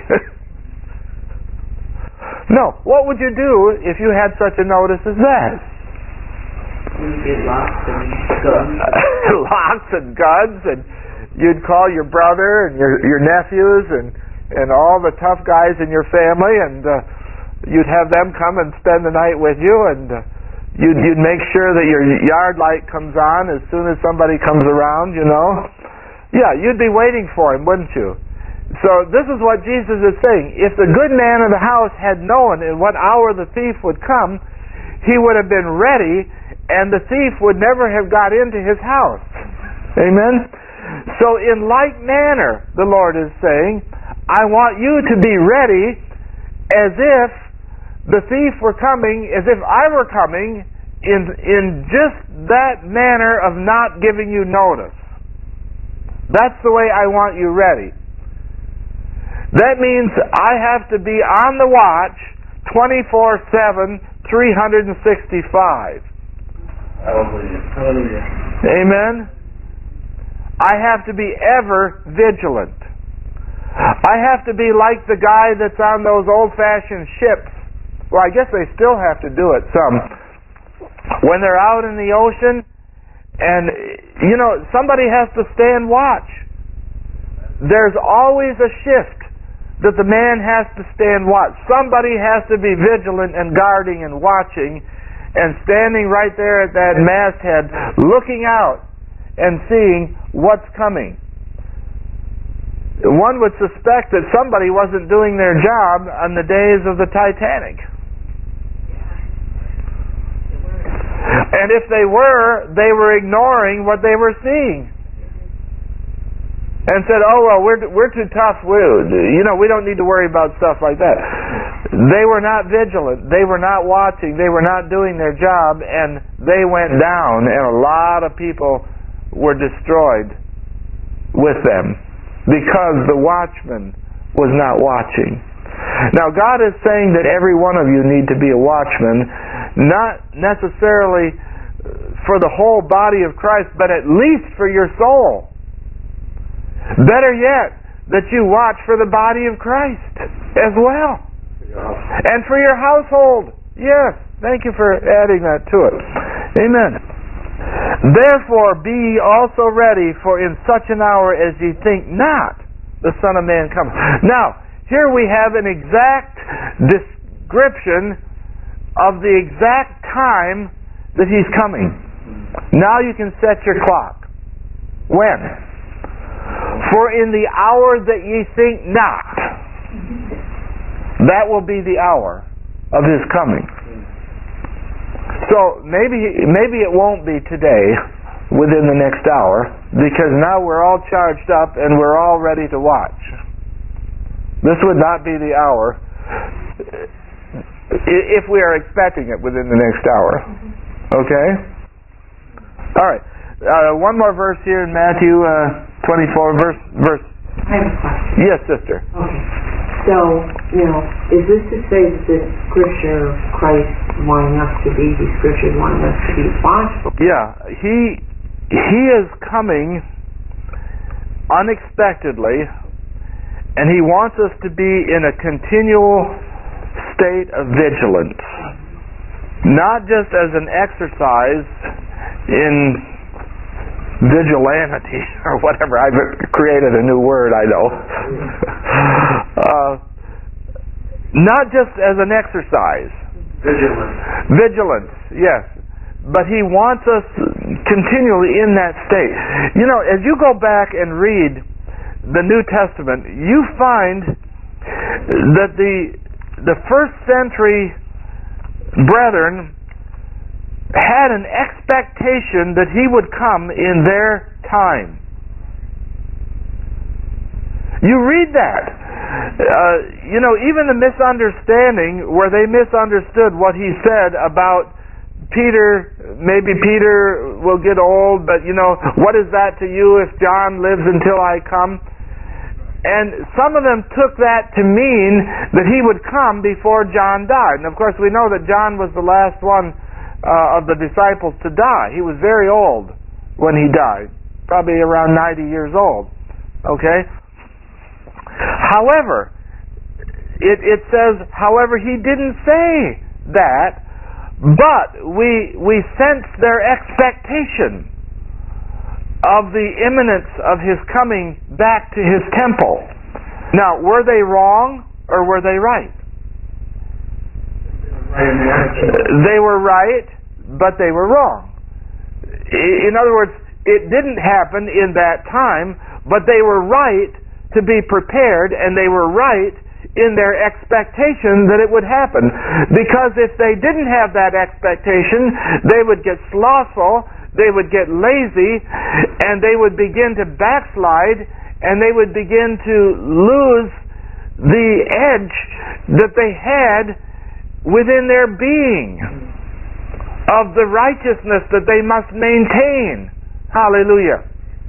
No. What would you do if you had such a notice as that? You'd get locks and guns. Locks and guns, and you'd call your brother and your your nephews and and all the tough guys in your family, and uh, you'd have them come and spend the night with you, and uh, you'd, you'd make sure that your yard light comes on as soon as somebody comes around, you know. Yeah, you'd be waiting for him, wouldn't you? So this is what Jesus is saying. If the good man of the house had known in what hour the thief would come, he would have been ready, and the thief would never have got into his house. Amen? So in like manner, the Lord is saying, I want you to be ready as if the thief were coming, as if I were coming, in, in just that manner of not giving you notice. That's the way I want you ready. That means I have to be on the watch twenty-four seven, three hundred sixty-five. Hallelujah. Hallelujah. Amen? I have to be ever vigilant. I have to be like the guy that's on those old-fashioned ships. Well, I guess they still have to do it some. When they're out in the ocean, and, you know, somebody has to stand watch. There's always a shift that the man has to stand watch. Somebody has to be vigilant and guarding and watching and standing right there at that masthead, looking out and seeing what's coming. One would suspect that somebody wasn't doing their job on the days of the Titanic. And if they were, they were ignoring what they were seeing. And said, oh, well, we're we're too tough. We're, you know, we don't need to worry about stuff like that. They were not vigilant. They were not watching. They were not doing their job, and they went down, and a lot of people were destroyed with them because the watchman was not watching. Now, God is saying that every one of you need to be a watchman, not necessarily for the whole body of Christ, but at least for your soul. Better yet, that you watch for the body of Christ as well. And for your household. Yes, thank you for adding that to it. Amen. Therefore be ye also ready, for in such an hour as ye think not, the Son of Man comes. Now, here we have an exact description of the exact time that He's coming. Now you can set your clock. When? For in the hour that ye think not, that will be the hour of His coming. So maybe maybe it won't be today, within the next hour, because now we're all charged up and we're all ready to watch. This would not be the hour if we are expecting it within the next hour. Okay? All right. Uh, one more verse here in Matthew uh, twenty-four, verse verse. I have a question. Yes, sister. Okay. So, you know, is this to say that this scripture, Christ wanting us to be, the scripture wanting us to be watchful? Yeah, he he is coming unexpectedly, and He wants us to be in a continual state of vigilance, not just as an exercise in vigilante or whatever. I've created a new word, I know. uh, not just as an exercise. Vigilance. Vigilance, yes. But He wants us continually in that state. You know, as you go back and read the New Testament, you find that the the first century brethren had an expectation that He would come in their time. You read that. Uh, you know, even the misunderstanding where they misunderstood what He said about Peter, maybe Peter will get old, but you know, what is that to you if John lives until I come? And some of them took that to mean that He would come before John died. And of course we know that John was the last one Uh, of the disciples to die. He was very old when he died, probably around ninety years old. Okay? However, it, it says, however, He didn't say that, but we we sense their expectation of the imminence of His coming back to His temple. Now, were they wrong or were they right? They were right, but they were wrong. In other words, it didn't happen in that time, but they were right to be prepared, and they were right in their expectation that it would happen. Because if they didn't have that expectation, they would get slothful, they would get lazy, and they would begin to backslide, and they would begin to lose the edge that they had within their being of the righteousness that they must maintain. Hallelujah.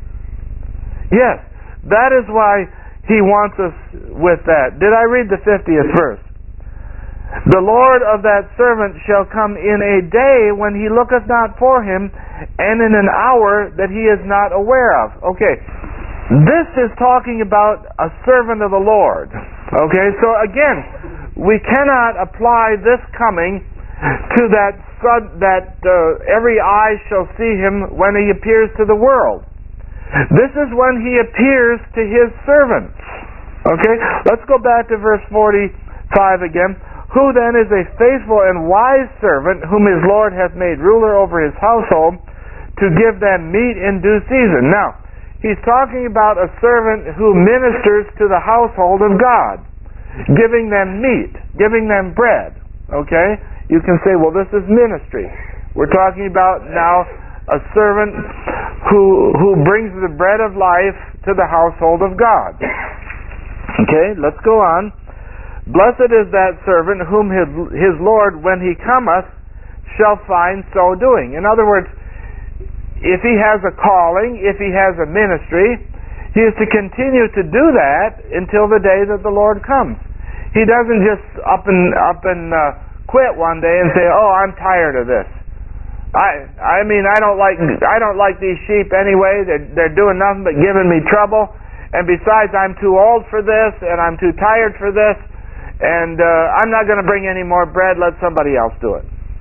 Yes, that is why he wants us with that. Did I read the fiftieth verse? The Lord of that servant shall come in a day when he looketh not for him, and in an hour that he is not aware of. Okay, this is talking about a servant of the Lord. Okay, so again, we cannot apply this coming to that son, that uh, every eye shall see him when he appears to the world. This is when he appears to his servants. Okay, let's go back to verse forty-five again. Who then is a faithful and wise servant, whom his Lord hath made ruler over his household, to give them meat in due season? Now, he's talking about a servant who ministers to the household of God, giving them meat, giving them bread. Okay? You can say, well, this is ministry. We're talking about now a servant who who brings the bread of life to the household of God. Okay, let's go on. Blessed is that servant whom his, his Lord, when he cometh, shall find so doing. In other words, if he has a calling, if he has a ministry, he is to continue to do that until the day that the Lord comes. He doesn't just up and up and uh, quit one day and say, "Oh, I'm tired of this. I I mean, I don't like I don't like these sheep anyway. They're they're doing nothing but giving me trouble. And besides, I'm too old for this, and I'm too tired for this. And uh, I'm not going to bring any more bread. Let somebody else do it."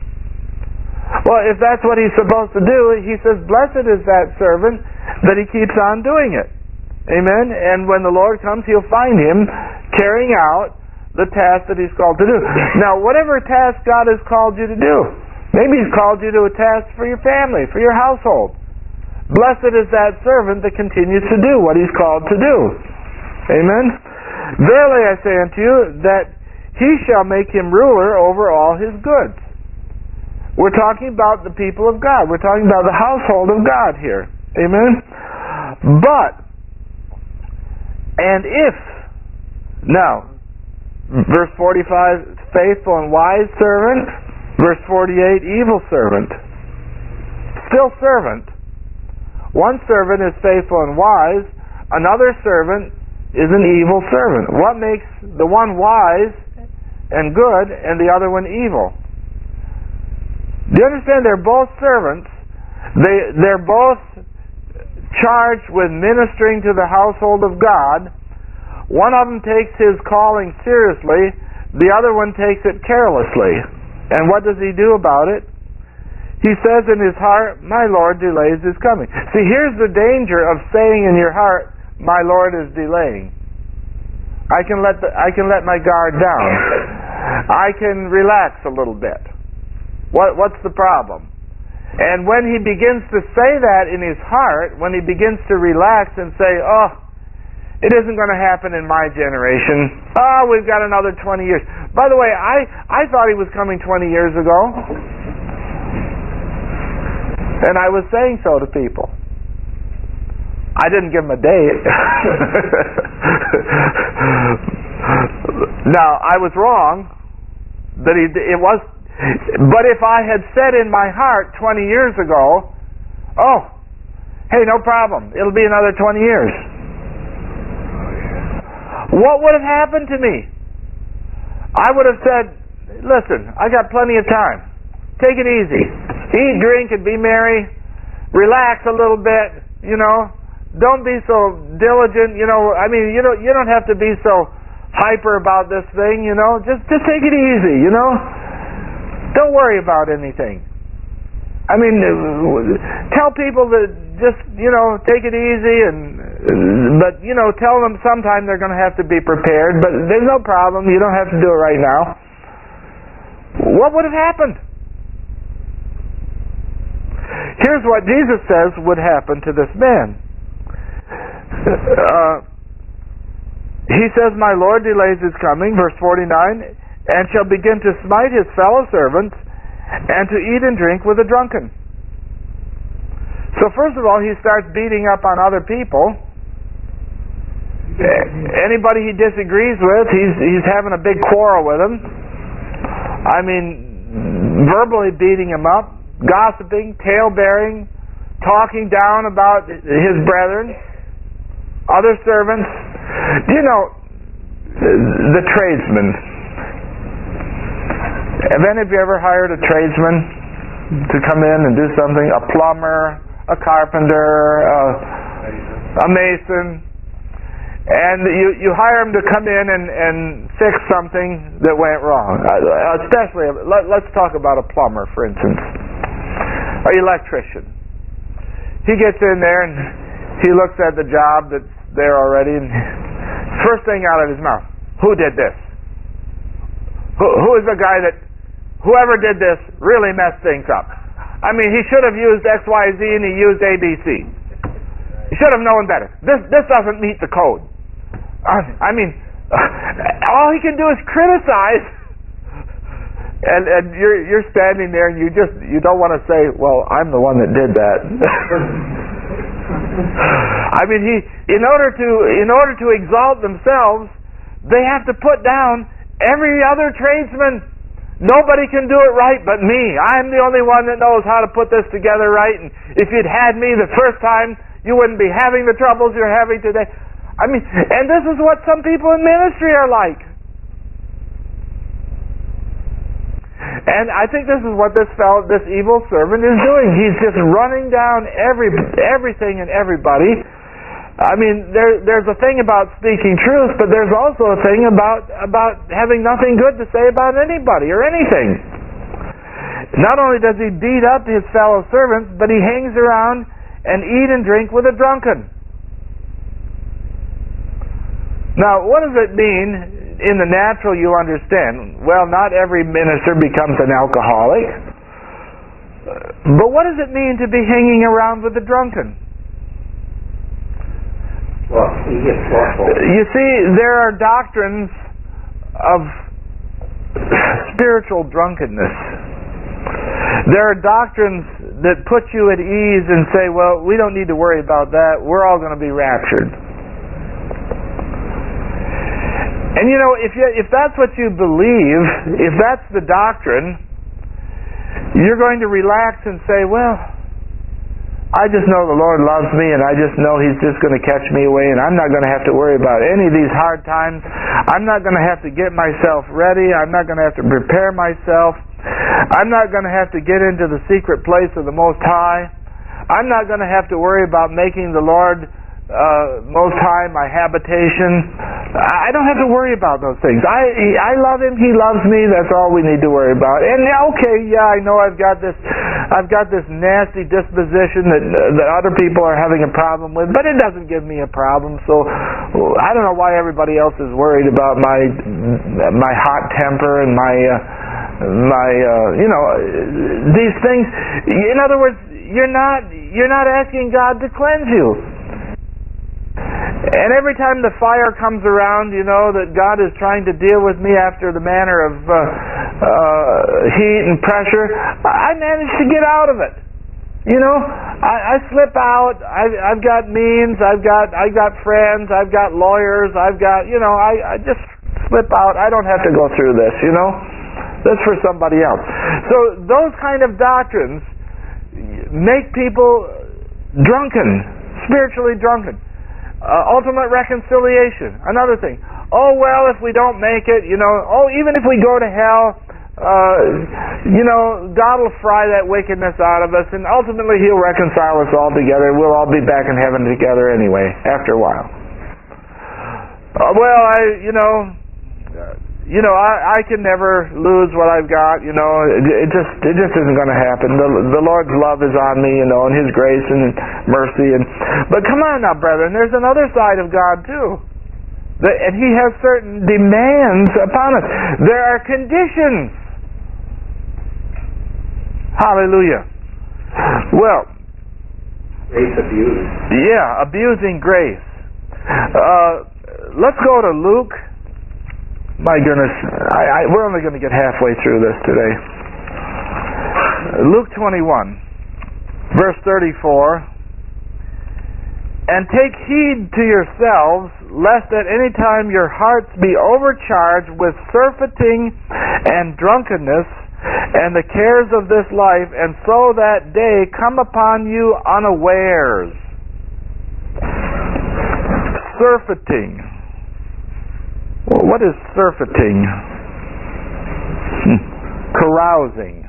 Well, if that's what he's supposed to do, he says, blessed is that servant that he keeps on doing it. Amen? And when the Lord comes, he'll find him carrying out the task that he's called to do. Now, whatever task God has called you to do, maybe he's called you to a task for your family, for your household. Blessed is that servant that continues to do what he's called to do. Amen? Verily I say unto you, that he shall make him ruler over all his goods. We're talking about the people of God. We're talking about the household of God here. Amen? But, and if, now, verse forty-five, faithful and wise servant. Verse forty-eight, evil servant. Still servant. One servant is faithful and wise. Another servant is an evil servant. What makes the one wise and good and the other one evil? Do you understand? They're both servants. They, they're both charged with ministering to the household of God. One of them takes his calling seriously. The other one takes it carelessly. And what does he do about it? He says in his heart, my Lord delays his coming. See, here's the danger of saying in your heart, my Lord is delaying. I can let the, I can let my guard down. I can relax a little bit. What what's the problem? And when he begins to say that in his heart, when he begins to relax and say, oh, it isn't going to happen in my generation. Oh, we've got another twenty years. By the way, I, I thought he was coming twenty years ago. And I was saying so to people. I didn't give him a date. Now, I was wrong that he, it was, but if I had said in my heart twenty years ago, oh, hey, no problem, it'll be another twenty years. What would have happened to me? I would have said, listen, I got plenty of time. Take it easy. Eat, drink, and be merry. Relax a little bit, you know. Don't be so diligent, you know. I mean, you don't you don't have to be so hyper about this thing, you know. Just just take it easy, you know. Don't worry about anything. I mean, tell people that just, you know, take it easy, and but you know, tell them sometime they're going to have to be prepared. But there's no problem. You don't have to do it right now. what would have happened? Here's what Jesus says would happen to this man. Uh, he says, "My Lord delays his coming," verse forty-nine, "and shall begin to smite his fellow servants, and to eat and drink with the drunken." So first of all, he starts beating up on other people. Anybody he disagrees with, he's he's having a big quarrel with them. I mean, verbally beating him up, gossiping, tale-bearing, talking down about his brethren, other servants. Do you know, the tradesmen? Have any of you ever hired a tradesman to come in and do something? A plumber, a carpenter, a, a mason. And you, you hire them to come in and, and fix something that went wrong. Uh, especially, let, let's talk about a plumber, for instance. Or electrician. He gets in there and he looks at the job that's there already, and first thing out of his mouth, who did this? Who, who is the guy that, whoever did this really messed things up? I mean, he should have used X Y Z and he used A B C. He should have known better. This, this doesn't meet the code. I mean, all he can do is criticize, and and you're you're standing there and you just you don't want to say, well, I'm the one that did that. I mean, he in order to in order to exalt themselves, they have to put down every other tradesman. Nobody can do it right but me. I'm the only one that knows how to put this together right, and if you'd had me the first time, you wouldn't be having the troubles you're having today. I mean, and this is what some people in ministry are like. And I think this is what this fellow, this evil servant is doing. He's just running down every everything and everybody. I mean, there, there's a thing about speaking truth, but there's also a thing about, about having nothing good to say about anybody or anything. Not only does he beat up his fellow servants, but he hangs around and eat and drink with a drunken. Now, what does it mean in the natural? You understand. Well, not every minister becomes an alcoholic. But what does it mean to be hanging around with the drunken? Well, you get thoughtful. You see, there are doctrines of spiritual drunkenness. There are doctrines that put you at ease and say, well, we don't need to worry about that. We're all going to be raptured. And you know, if you, if that's what you believe, if that's the doctrine, you're going to relax and say, well, I just know the Lord loves me, and I just know He's just going to catch me away, and I'm not going to have to worry about any of these hard times. I'm not going to have to get myself ready. I'm not going to have to prepare myself. I'm not going to have to get into the secret place of the Most High. I'm not going to have to worry about making the Lord uh, Most High my habitation. I don't have to worry about those things. I I love Him. He loves me. That's all we need to worry about. And okay, yeah, I know I've got this, I've got this nasty disposition that uh, that other people are having a problem with, but it doesn't give me a problem. So I don't know why everybody else is worried about my my hot temper and my uh, my uh, you know these things. In other words, you're not you're not asking God to cleanse you. And every time the fire comes around, you know that God is trying to deal with me after the manner of uh, uh, heat and pressure, I manage to get out of it. You know, I, I slip out. I, I've got means. I've got I've got friends. I've got lawyers. I've got you know. I, I just slip out. I don't have to go through this. You know, that's for somebody else. So those kind of doctrines make people drunken, spiritually drunken. Uh, ultimate reconciliation, another thing. Oh, well, if we don't make it, you know, oh, even if we go to hell, uh, you know, God will fry that wickedness out of us, and ultimately He'll reconcile us all together. We'll all be back in heaven together anyway, after a while. Uh, well, I, you know, uh, you know, I, I can never lose what I've got, you know, it, it just it just isn't going to happen. The, the Lord's love is on me, you know, and His grace and mercy. And But come on now, brethren, there's another side of God, too. The, and He has certain demands upon us. There are conditions Hallelujah. Well, Grace abused. yeah, abusing grace. Uh, let's go to Luke. My goodness, I, I, we're only going to get halfway through this today. Luke twenty-one, verse thirty-four. And take heed to yourselves, lest at any time your hearts be overcharged with surfeiting and drunkenness, and the cares of this life, and so that day come upon you unawares. Surfeiting. Well, what is surfeiting? Hmm. Carousing.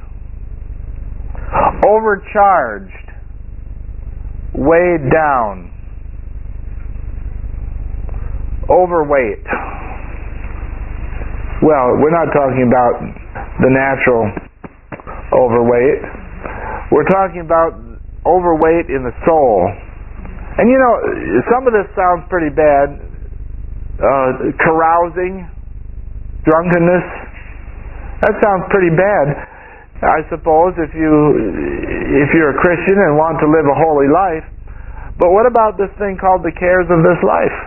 Overcharged. Weighed down. Overweight. Well, we're not talking about the natural overweight. We're talking about overweight in the soul. And you know, some of this sounds pretty bad. Uh, carousing, drunkenness, that sounds pretty bad, I suppose, if you if you're a Christian and want to live a holy life. But what about this thing called the cares of this life?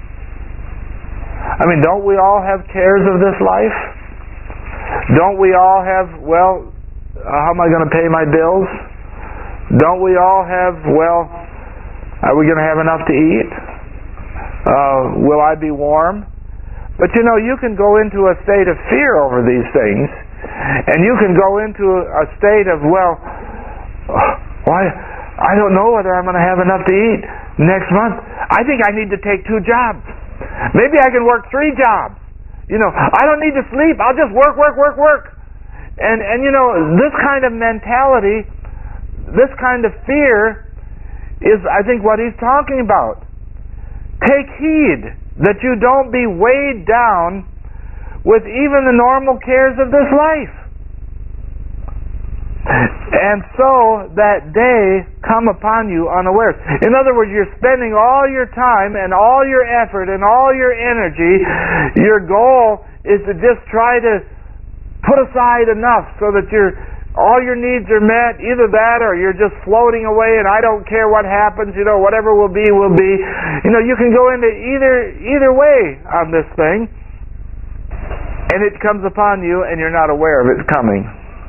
I mean, don't we all have cares of this life? Don't we all have, well, uh, how am I going to pay my bills? Don't we all have, well, are we going to have enough to eat? Uh, will I be warm? But you know, you can go into a state of fear over these things, and you can go into a state of, well, why, I don't know whether I'm going to have enough to eat next month. I think I need to take two jobs. Maybe I can work three jobs. You know, I don't need to sleep. I'll just work, work, work, work. And, and you know, this kind of mentality, this kind of fear is, I think, what he's talking about. Take heed that you don't be weighed down with even the normal cares of this life. And so that day come upon you unawares. In other words, you're spending all your time and all your effort and all your energy. Your goal is to just try to put aside enough so that you're, all your needs are met. Either that or you're just floating away and I don't care what happens, you know, whatever will be, will be. You know, you can go into either either way on this thing, and it comes upon you and you're not aware of it coming.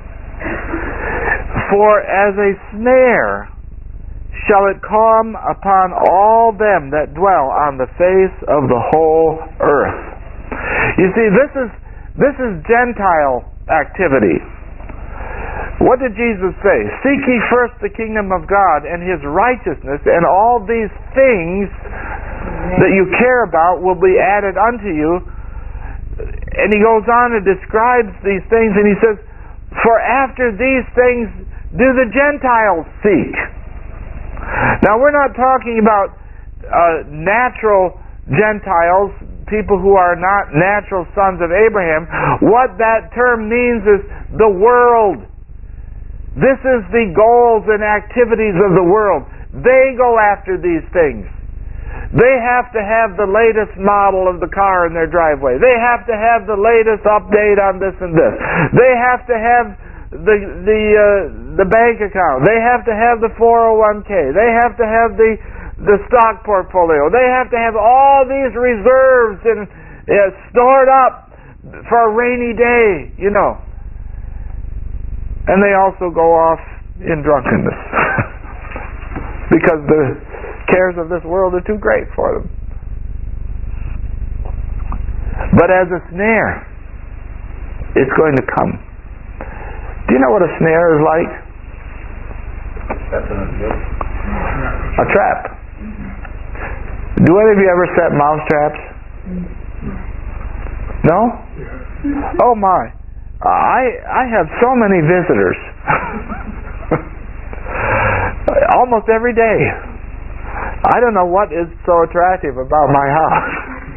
For as a snare shall it come upon all them that dwell on the face of the whole earth. You see, this is this is Gentile activity. What did Jesus say? Seek ye first the kingdom of God and His righteousness, and all these things that you care about will be added unto you. And he goes on and describes these things, and he says, for after these things do the Gentiles seek. Now, we're not talking about uh, natural Gentiles, people who are not natural sons of Abraham. What that term means is the world. This is the goals and activities of the world. They go after these things. They have to have the latest model of the car in their driveway. They have to have the latest update on this and this. They have to have the the uh, the bank account. They have to have the four oh one k. They have to have the the stock portfolio. They have to have all these reserves and uh, stored up for a rainy day, you know. And they also go off in drunkenness because the cares of this world are too great for them. But as a snare, it's going to come. Do you know what a snare is like? A trap. Do any of you ever set mouse traps? No? Oh my. I I have so many visitors. Almost every day. I don't know what is so attractive about my house.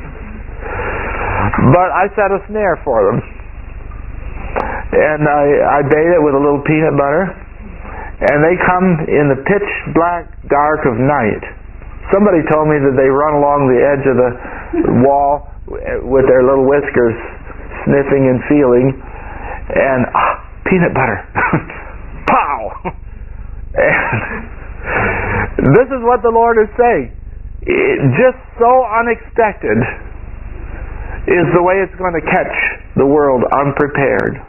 But I set a snare for them. And I, I bait it with a little peanut butter. And they come in the pitch black dark of night. Somebody told me that they run along the edge of the wall with their little whiskers sniffing and feeling. And ah, peanut butter. Pow! wow. And this is what the Lord is saying. It, just so unexpected is the way it's going to catch the world unprepared.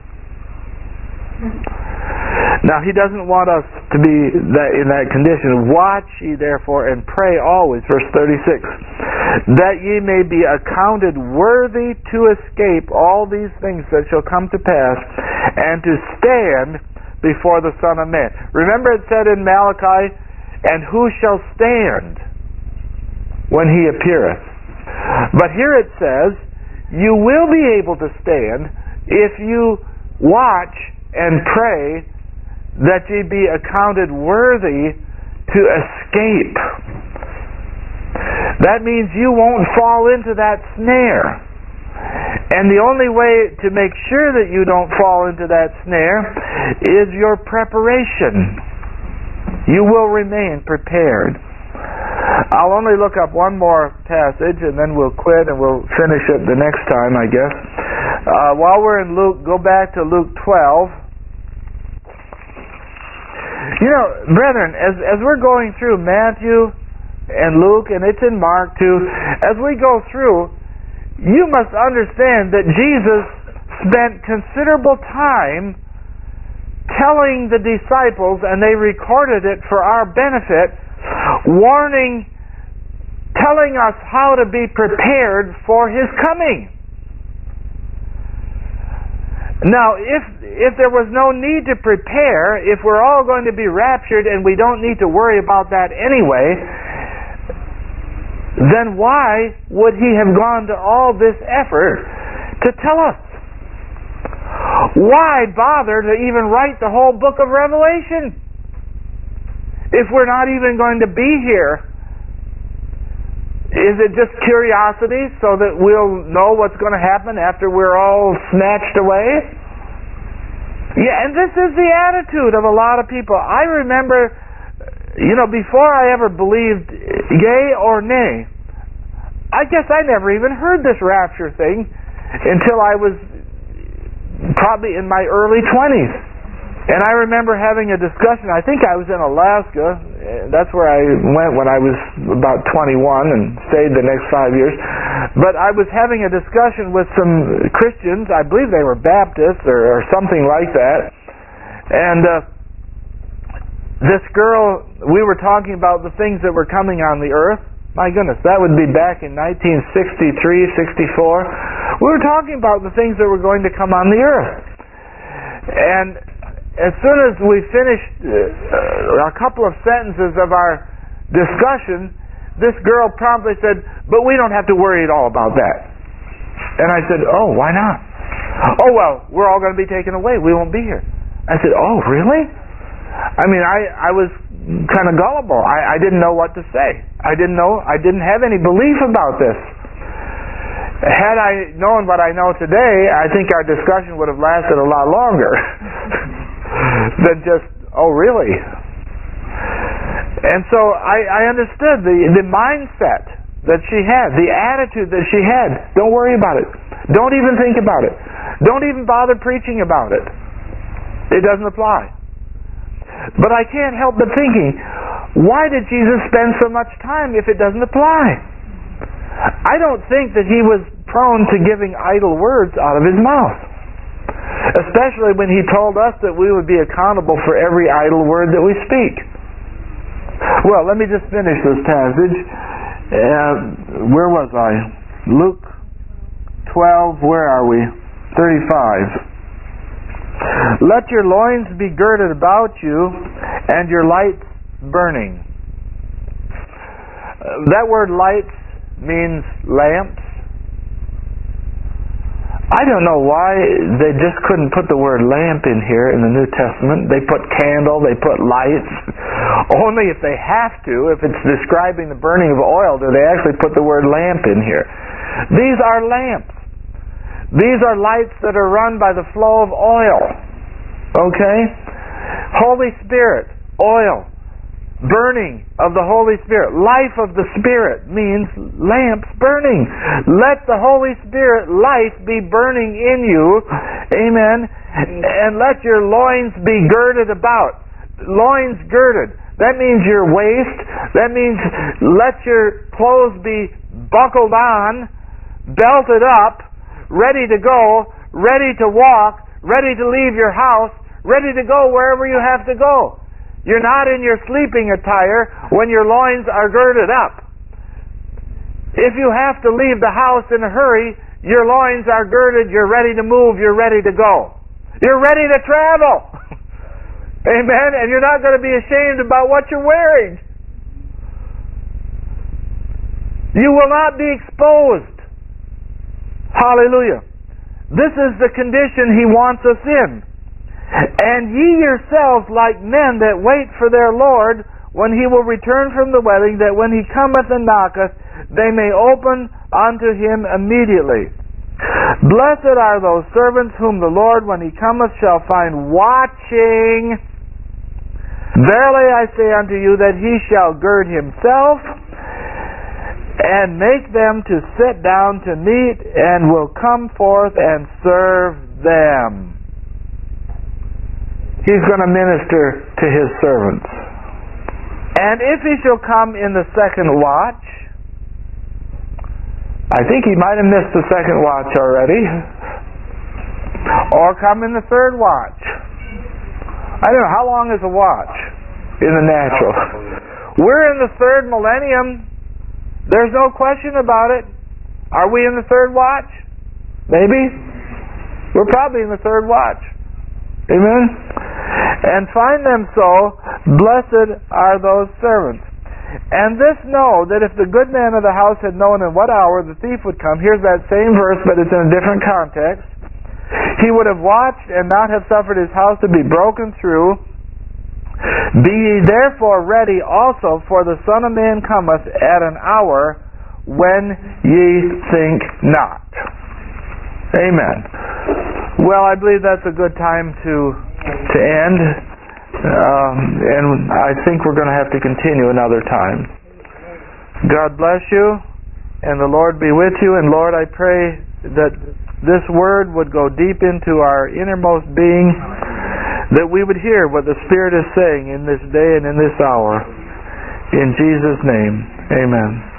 Now, He doesn't want us to be that, in that condition. Watch ye therefore and pray always, verse thirty-six, that ye may be accounted worthy to escape all these things that shall come to pass, and to stand before the Son of Man. Remember it said in Malachi, and who shall stand when He appeareth? But here it says, you will be able to stand if you watch and pray that ye be accounted worthy to escape. That means you won't fall into that snare. And the only way to make sure that you don't fall into that snare is your preparation. You will remain prepared. I'll only look up one more passage and then we'll quit and we'll finish it the next time, I guess. Uh, while we're in Luke, go back to Luke twelve. You know, brethren, as, as we're going through Matthew and Luke, and it's in Mark too, as we go through, you must understand that Jesus spent considerable time telling the disciples, and they recorded it for our benefit, warning, telling us how to be prepared for His coming. Now, if if there was no need to prepare, if we're all going to be raptured and we don't need to worry about that anyway, then why would He have gone to all this effort to tell us? Why bother to even write the whole book of Revelation if we're not even going to be here? Is it just curiosity so that we'll know what's going to happen after we're all snatched away? Yeah, and this is the attitude of a lot of people. I remember, you know, before I ever believed yea or nay, I guess I never even heard this rapture thing until I was probably in my early twenties. And I remember having a discussion, I think I was in Alaska, that's where I went when I was about twenty-one and stayed the next five years. But I was having a discussion with some Christians, I believe they were Baptists or, or something like that. And uh, this girl, we were talking about the things that were coming on the earth. My goodness, that would be back in nineteen sixty-three, sixty-four. We were talking about the things that were going to come on the earth. And as soon as we finished uh, a couple of sentences of our discussion, this girl promptly said, but we don't have to worry at all about that. And I said, oh, why not? Oh, well, we're all going to be taken away. We won't be here. I said, oh, really? I mean, I, I was kind of gullible. I, I didn't know what to say. I didn't know, I didn't have any belief about this. Had I known what I know today, I think our discussion would have lasted a lot longer than just, oh, really? And so I, I understood the, the mindset that she had, the attitude that she had. Don't worry about it. Don't even think about it. Don't even bother preaching about it. It doesn't apply. But I can't help but thinking, why did Jesus spend so much time if it doesn't apply? I don't think that He was prone to giving idle words out of His mouth. Especially when He told us that we would be accountable for every idle word that we speak. Well, let me just finish this passage. Uh, where was I? Luke twelve, where are we? thirty-five. Let your loins be girded about you, and your lights burning. Uh, that word lights means lamps. I don't know why they just couldn't put the word lamp in here in the New Testament. They put candle, they put lights. Only if they have to, if it's describing the burning of oil, do they actually put the word lamp in here. These are lamps. These are lights that are run by the flow of oil. Okay? Holy Spirit, oil. Burning of the Holy Spirit. Life of the Spirit means lamps burning. Let the Holy Spirit life be burning in you. Amen. And let your loins be girded about. loins girded. That means your waist. That means let your clothes be buckled on, belted up, ready to go, ready to walk, ready to leave your house, ready to go wherever you have to go. You're not in your sleeping attire when your loins are girded up. If you have to leave the house in a hurry, your loins are girded, you're ready to move, you're ready to go. You're ready to travel. Amen? And you're not going to be ashamed about what you're wearing. You will not be exposed. Hallelujah. This is the condition He wants us in. And ye yourselves like men that wait for their Lord when He will return from the wedding, that when He cometh and knocketh, they may open unto Him immediately. Blessed are those servants whom the Lord, when He cometh, shall find watching. Verily I say unto you that He shall gird Himself and make them to sit down to meat, and will come forth and serve them. He's going to minister to His servants. And if He shall come in the second watch, I think He might have missed the second watch already, or come in the third watch. I don't know, how long is a watch in the natural? We're in the third millennium. There's no question about it. Are we in the third watch? Maybe. We're probably in the third watch. Amen? And find them so, blessed are those servants. And this know, that if the good man of the house had known in what hour the thief would come, here's that same verse, but it's in a different context, he would have watched and not have suffered his house to be broken through. Be ye therefore ready also, for the Son of Man cometh at an hour when ye think not. Amen. Well, I believe that's a good time to to end. Um, and I think we're going to have to continue another time. God bless you, and the Lord be with you. And Lord, I pray that this word would go deep into our innermost being, that we would hear what the Spirit is saying in this day and in this hour. In Jesus' name, amen.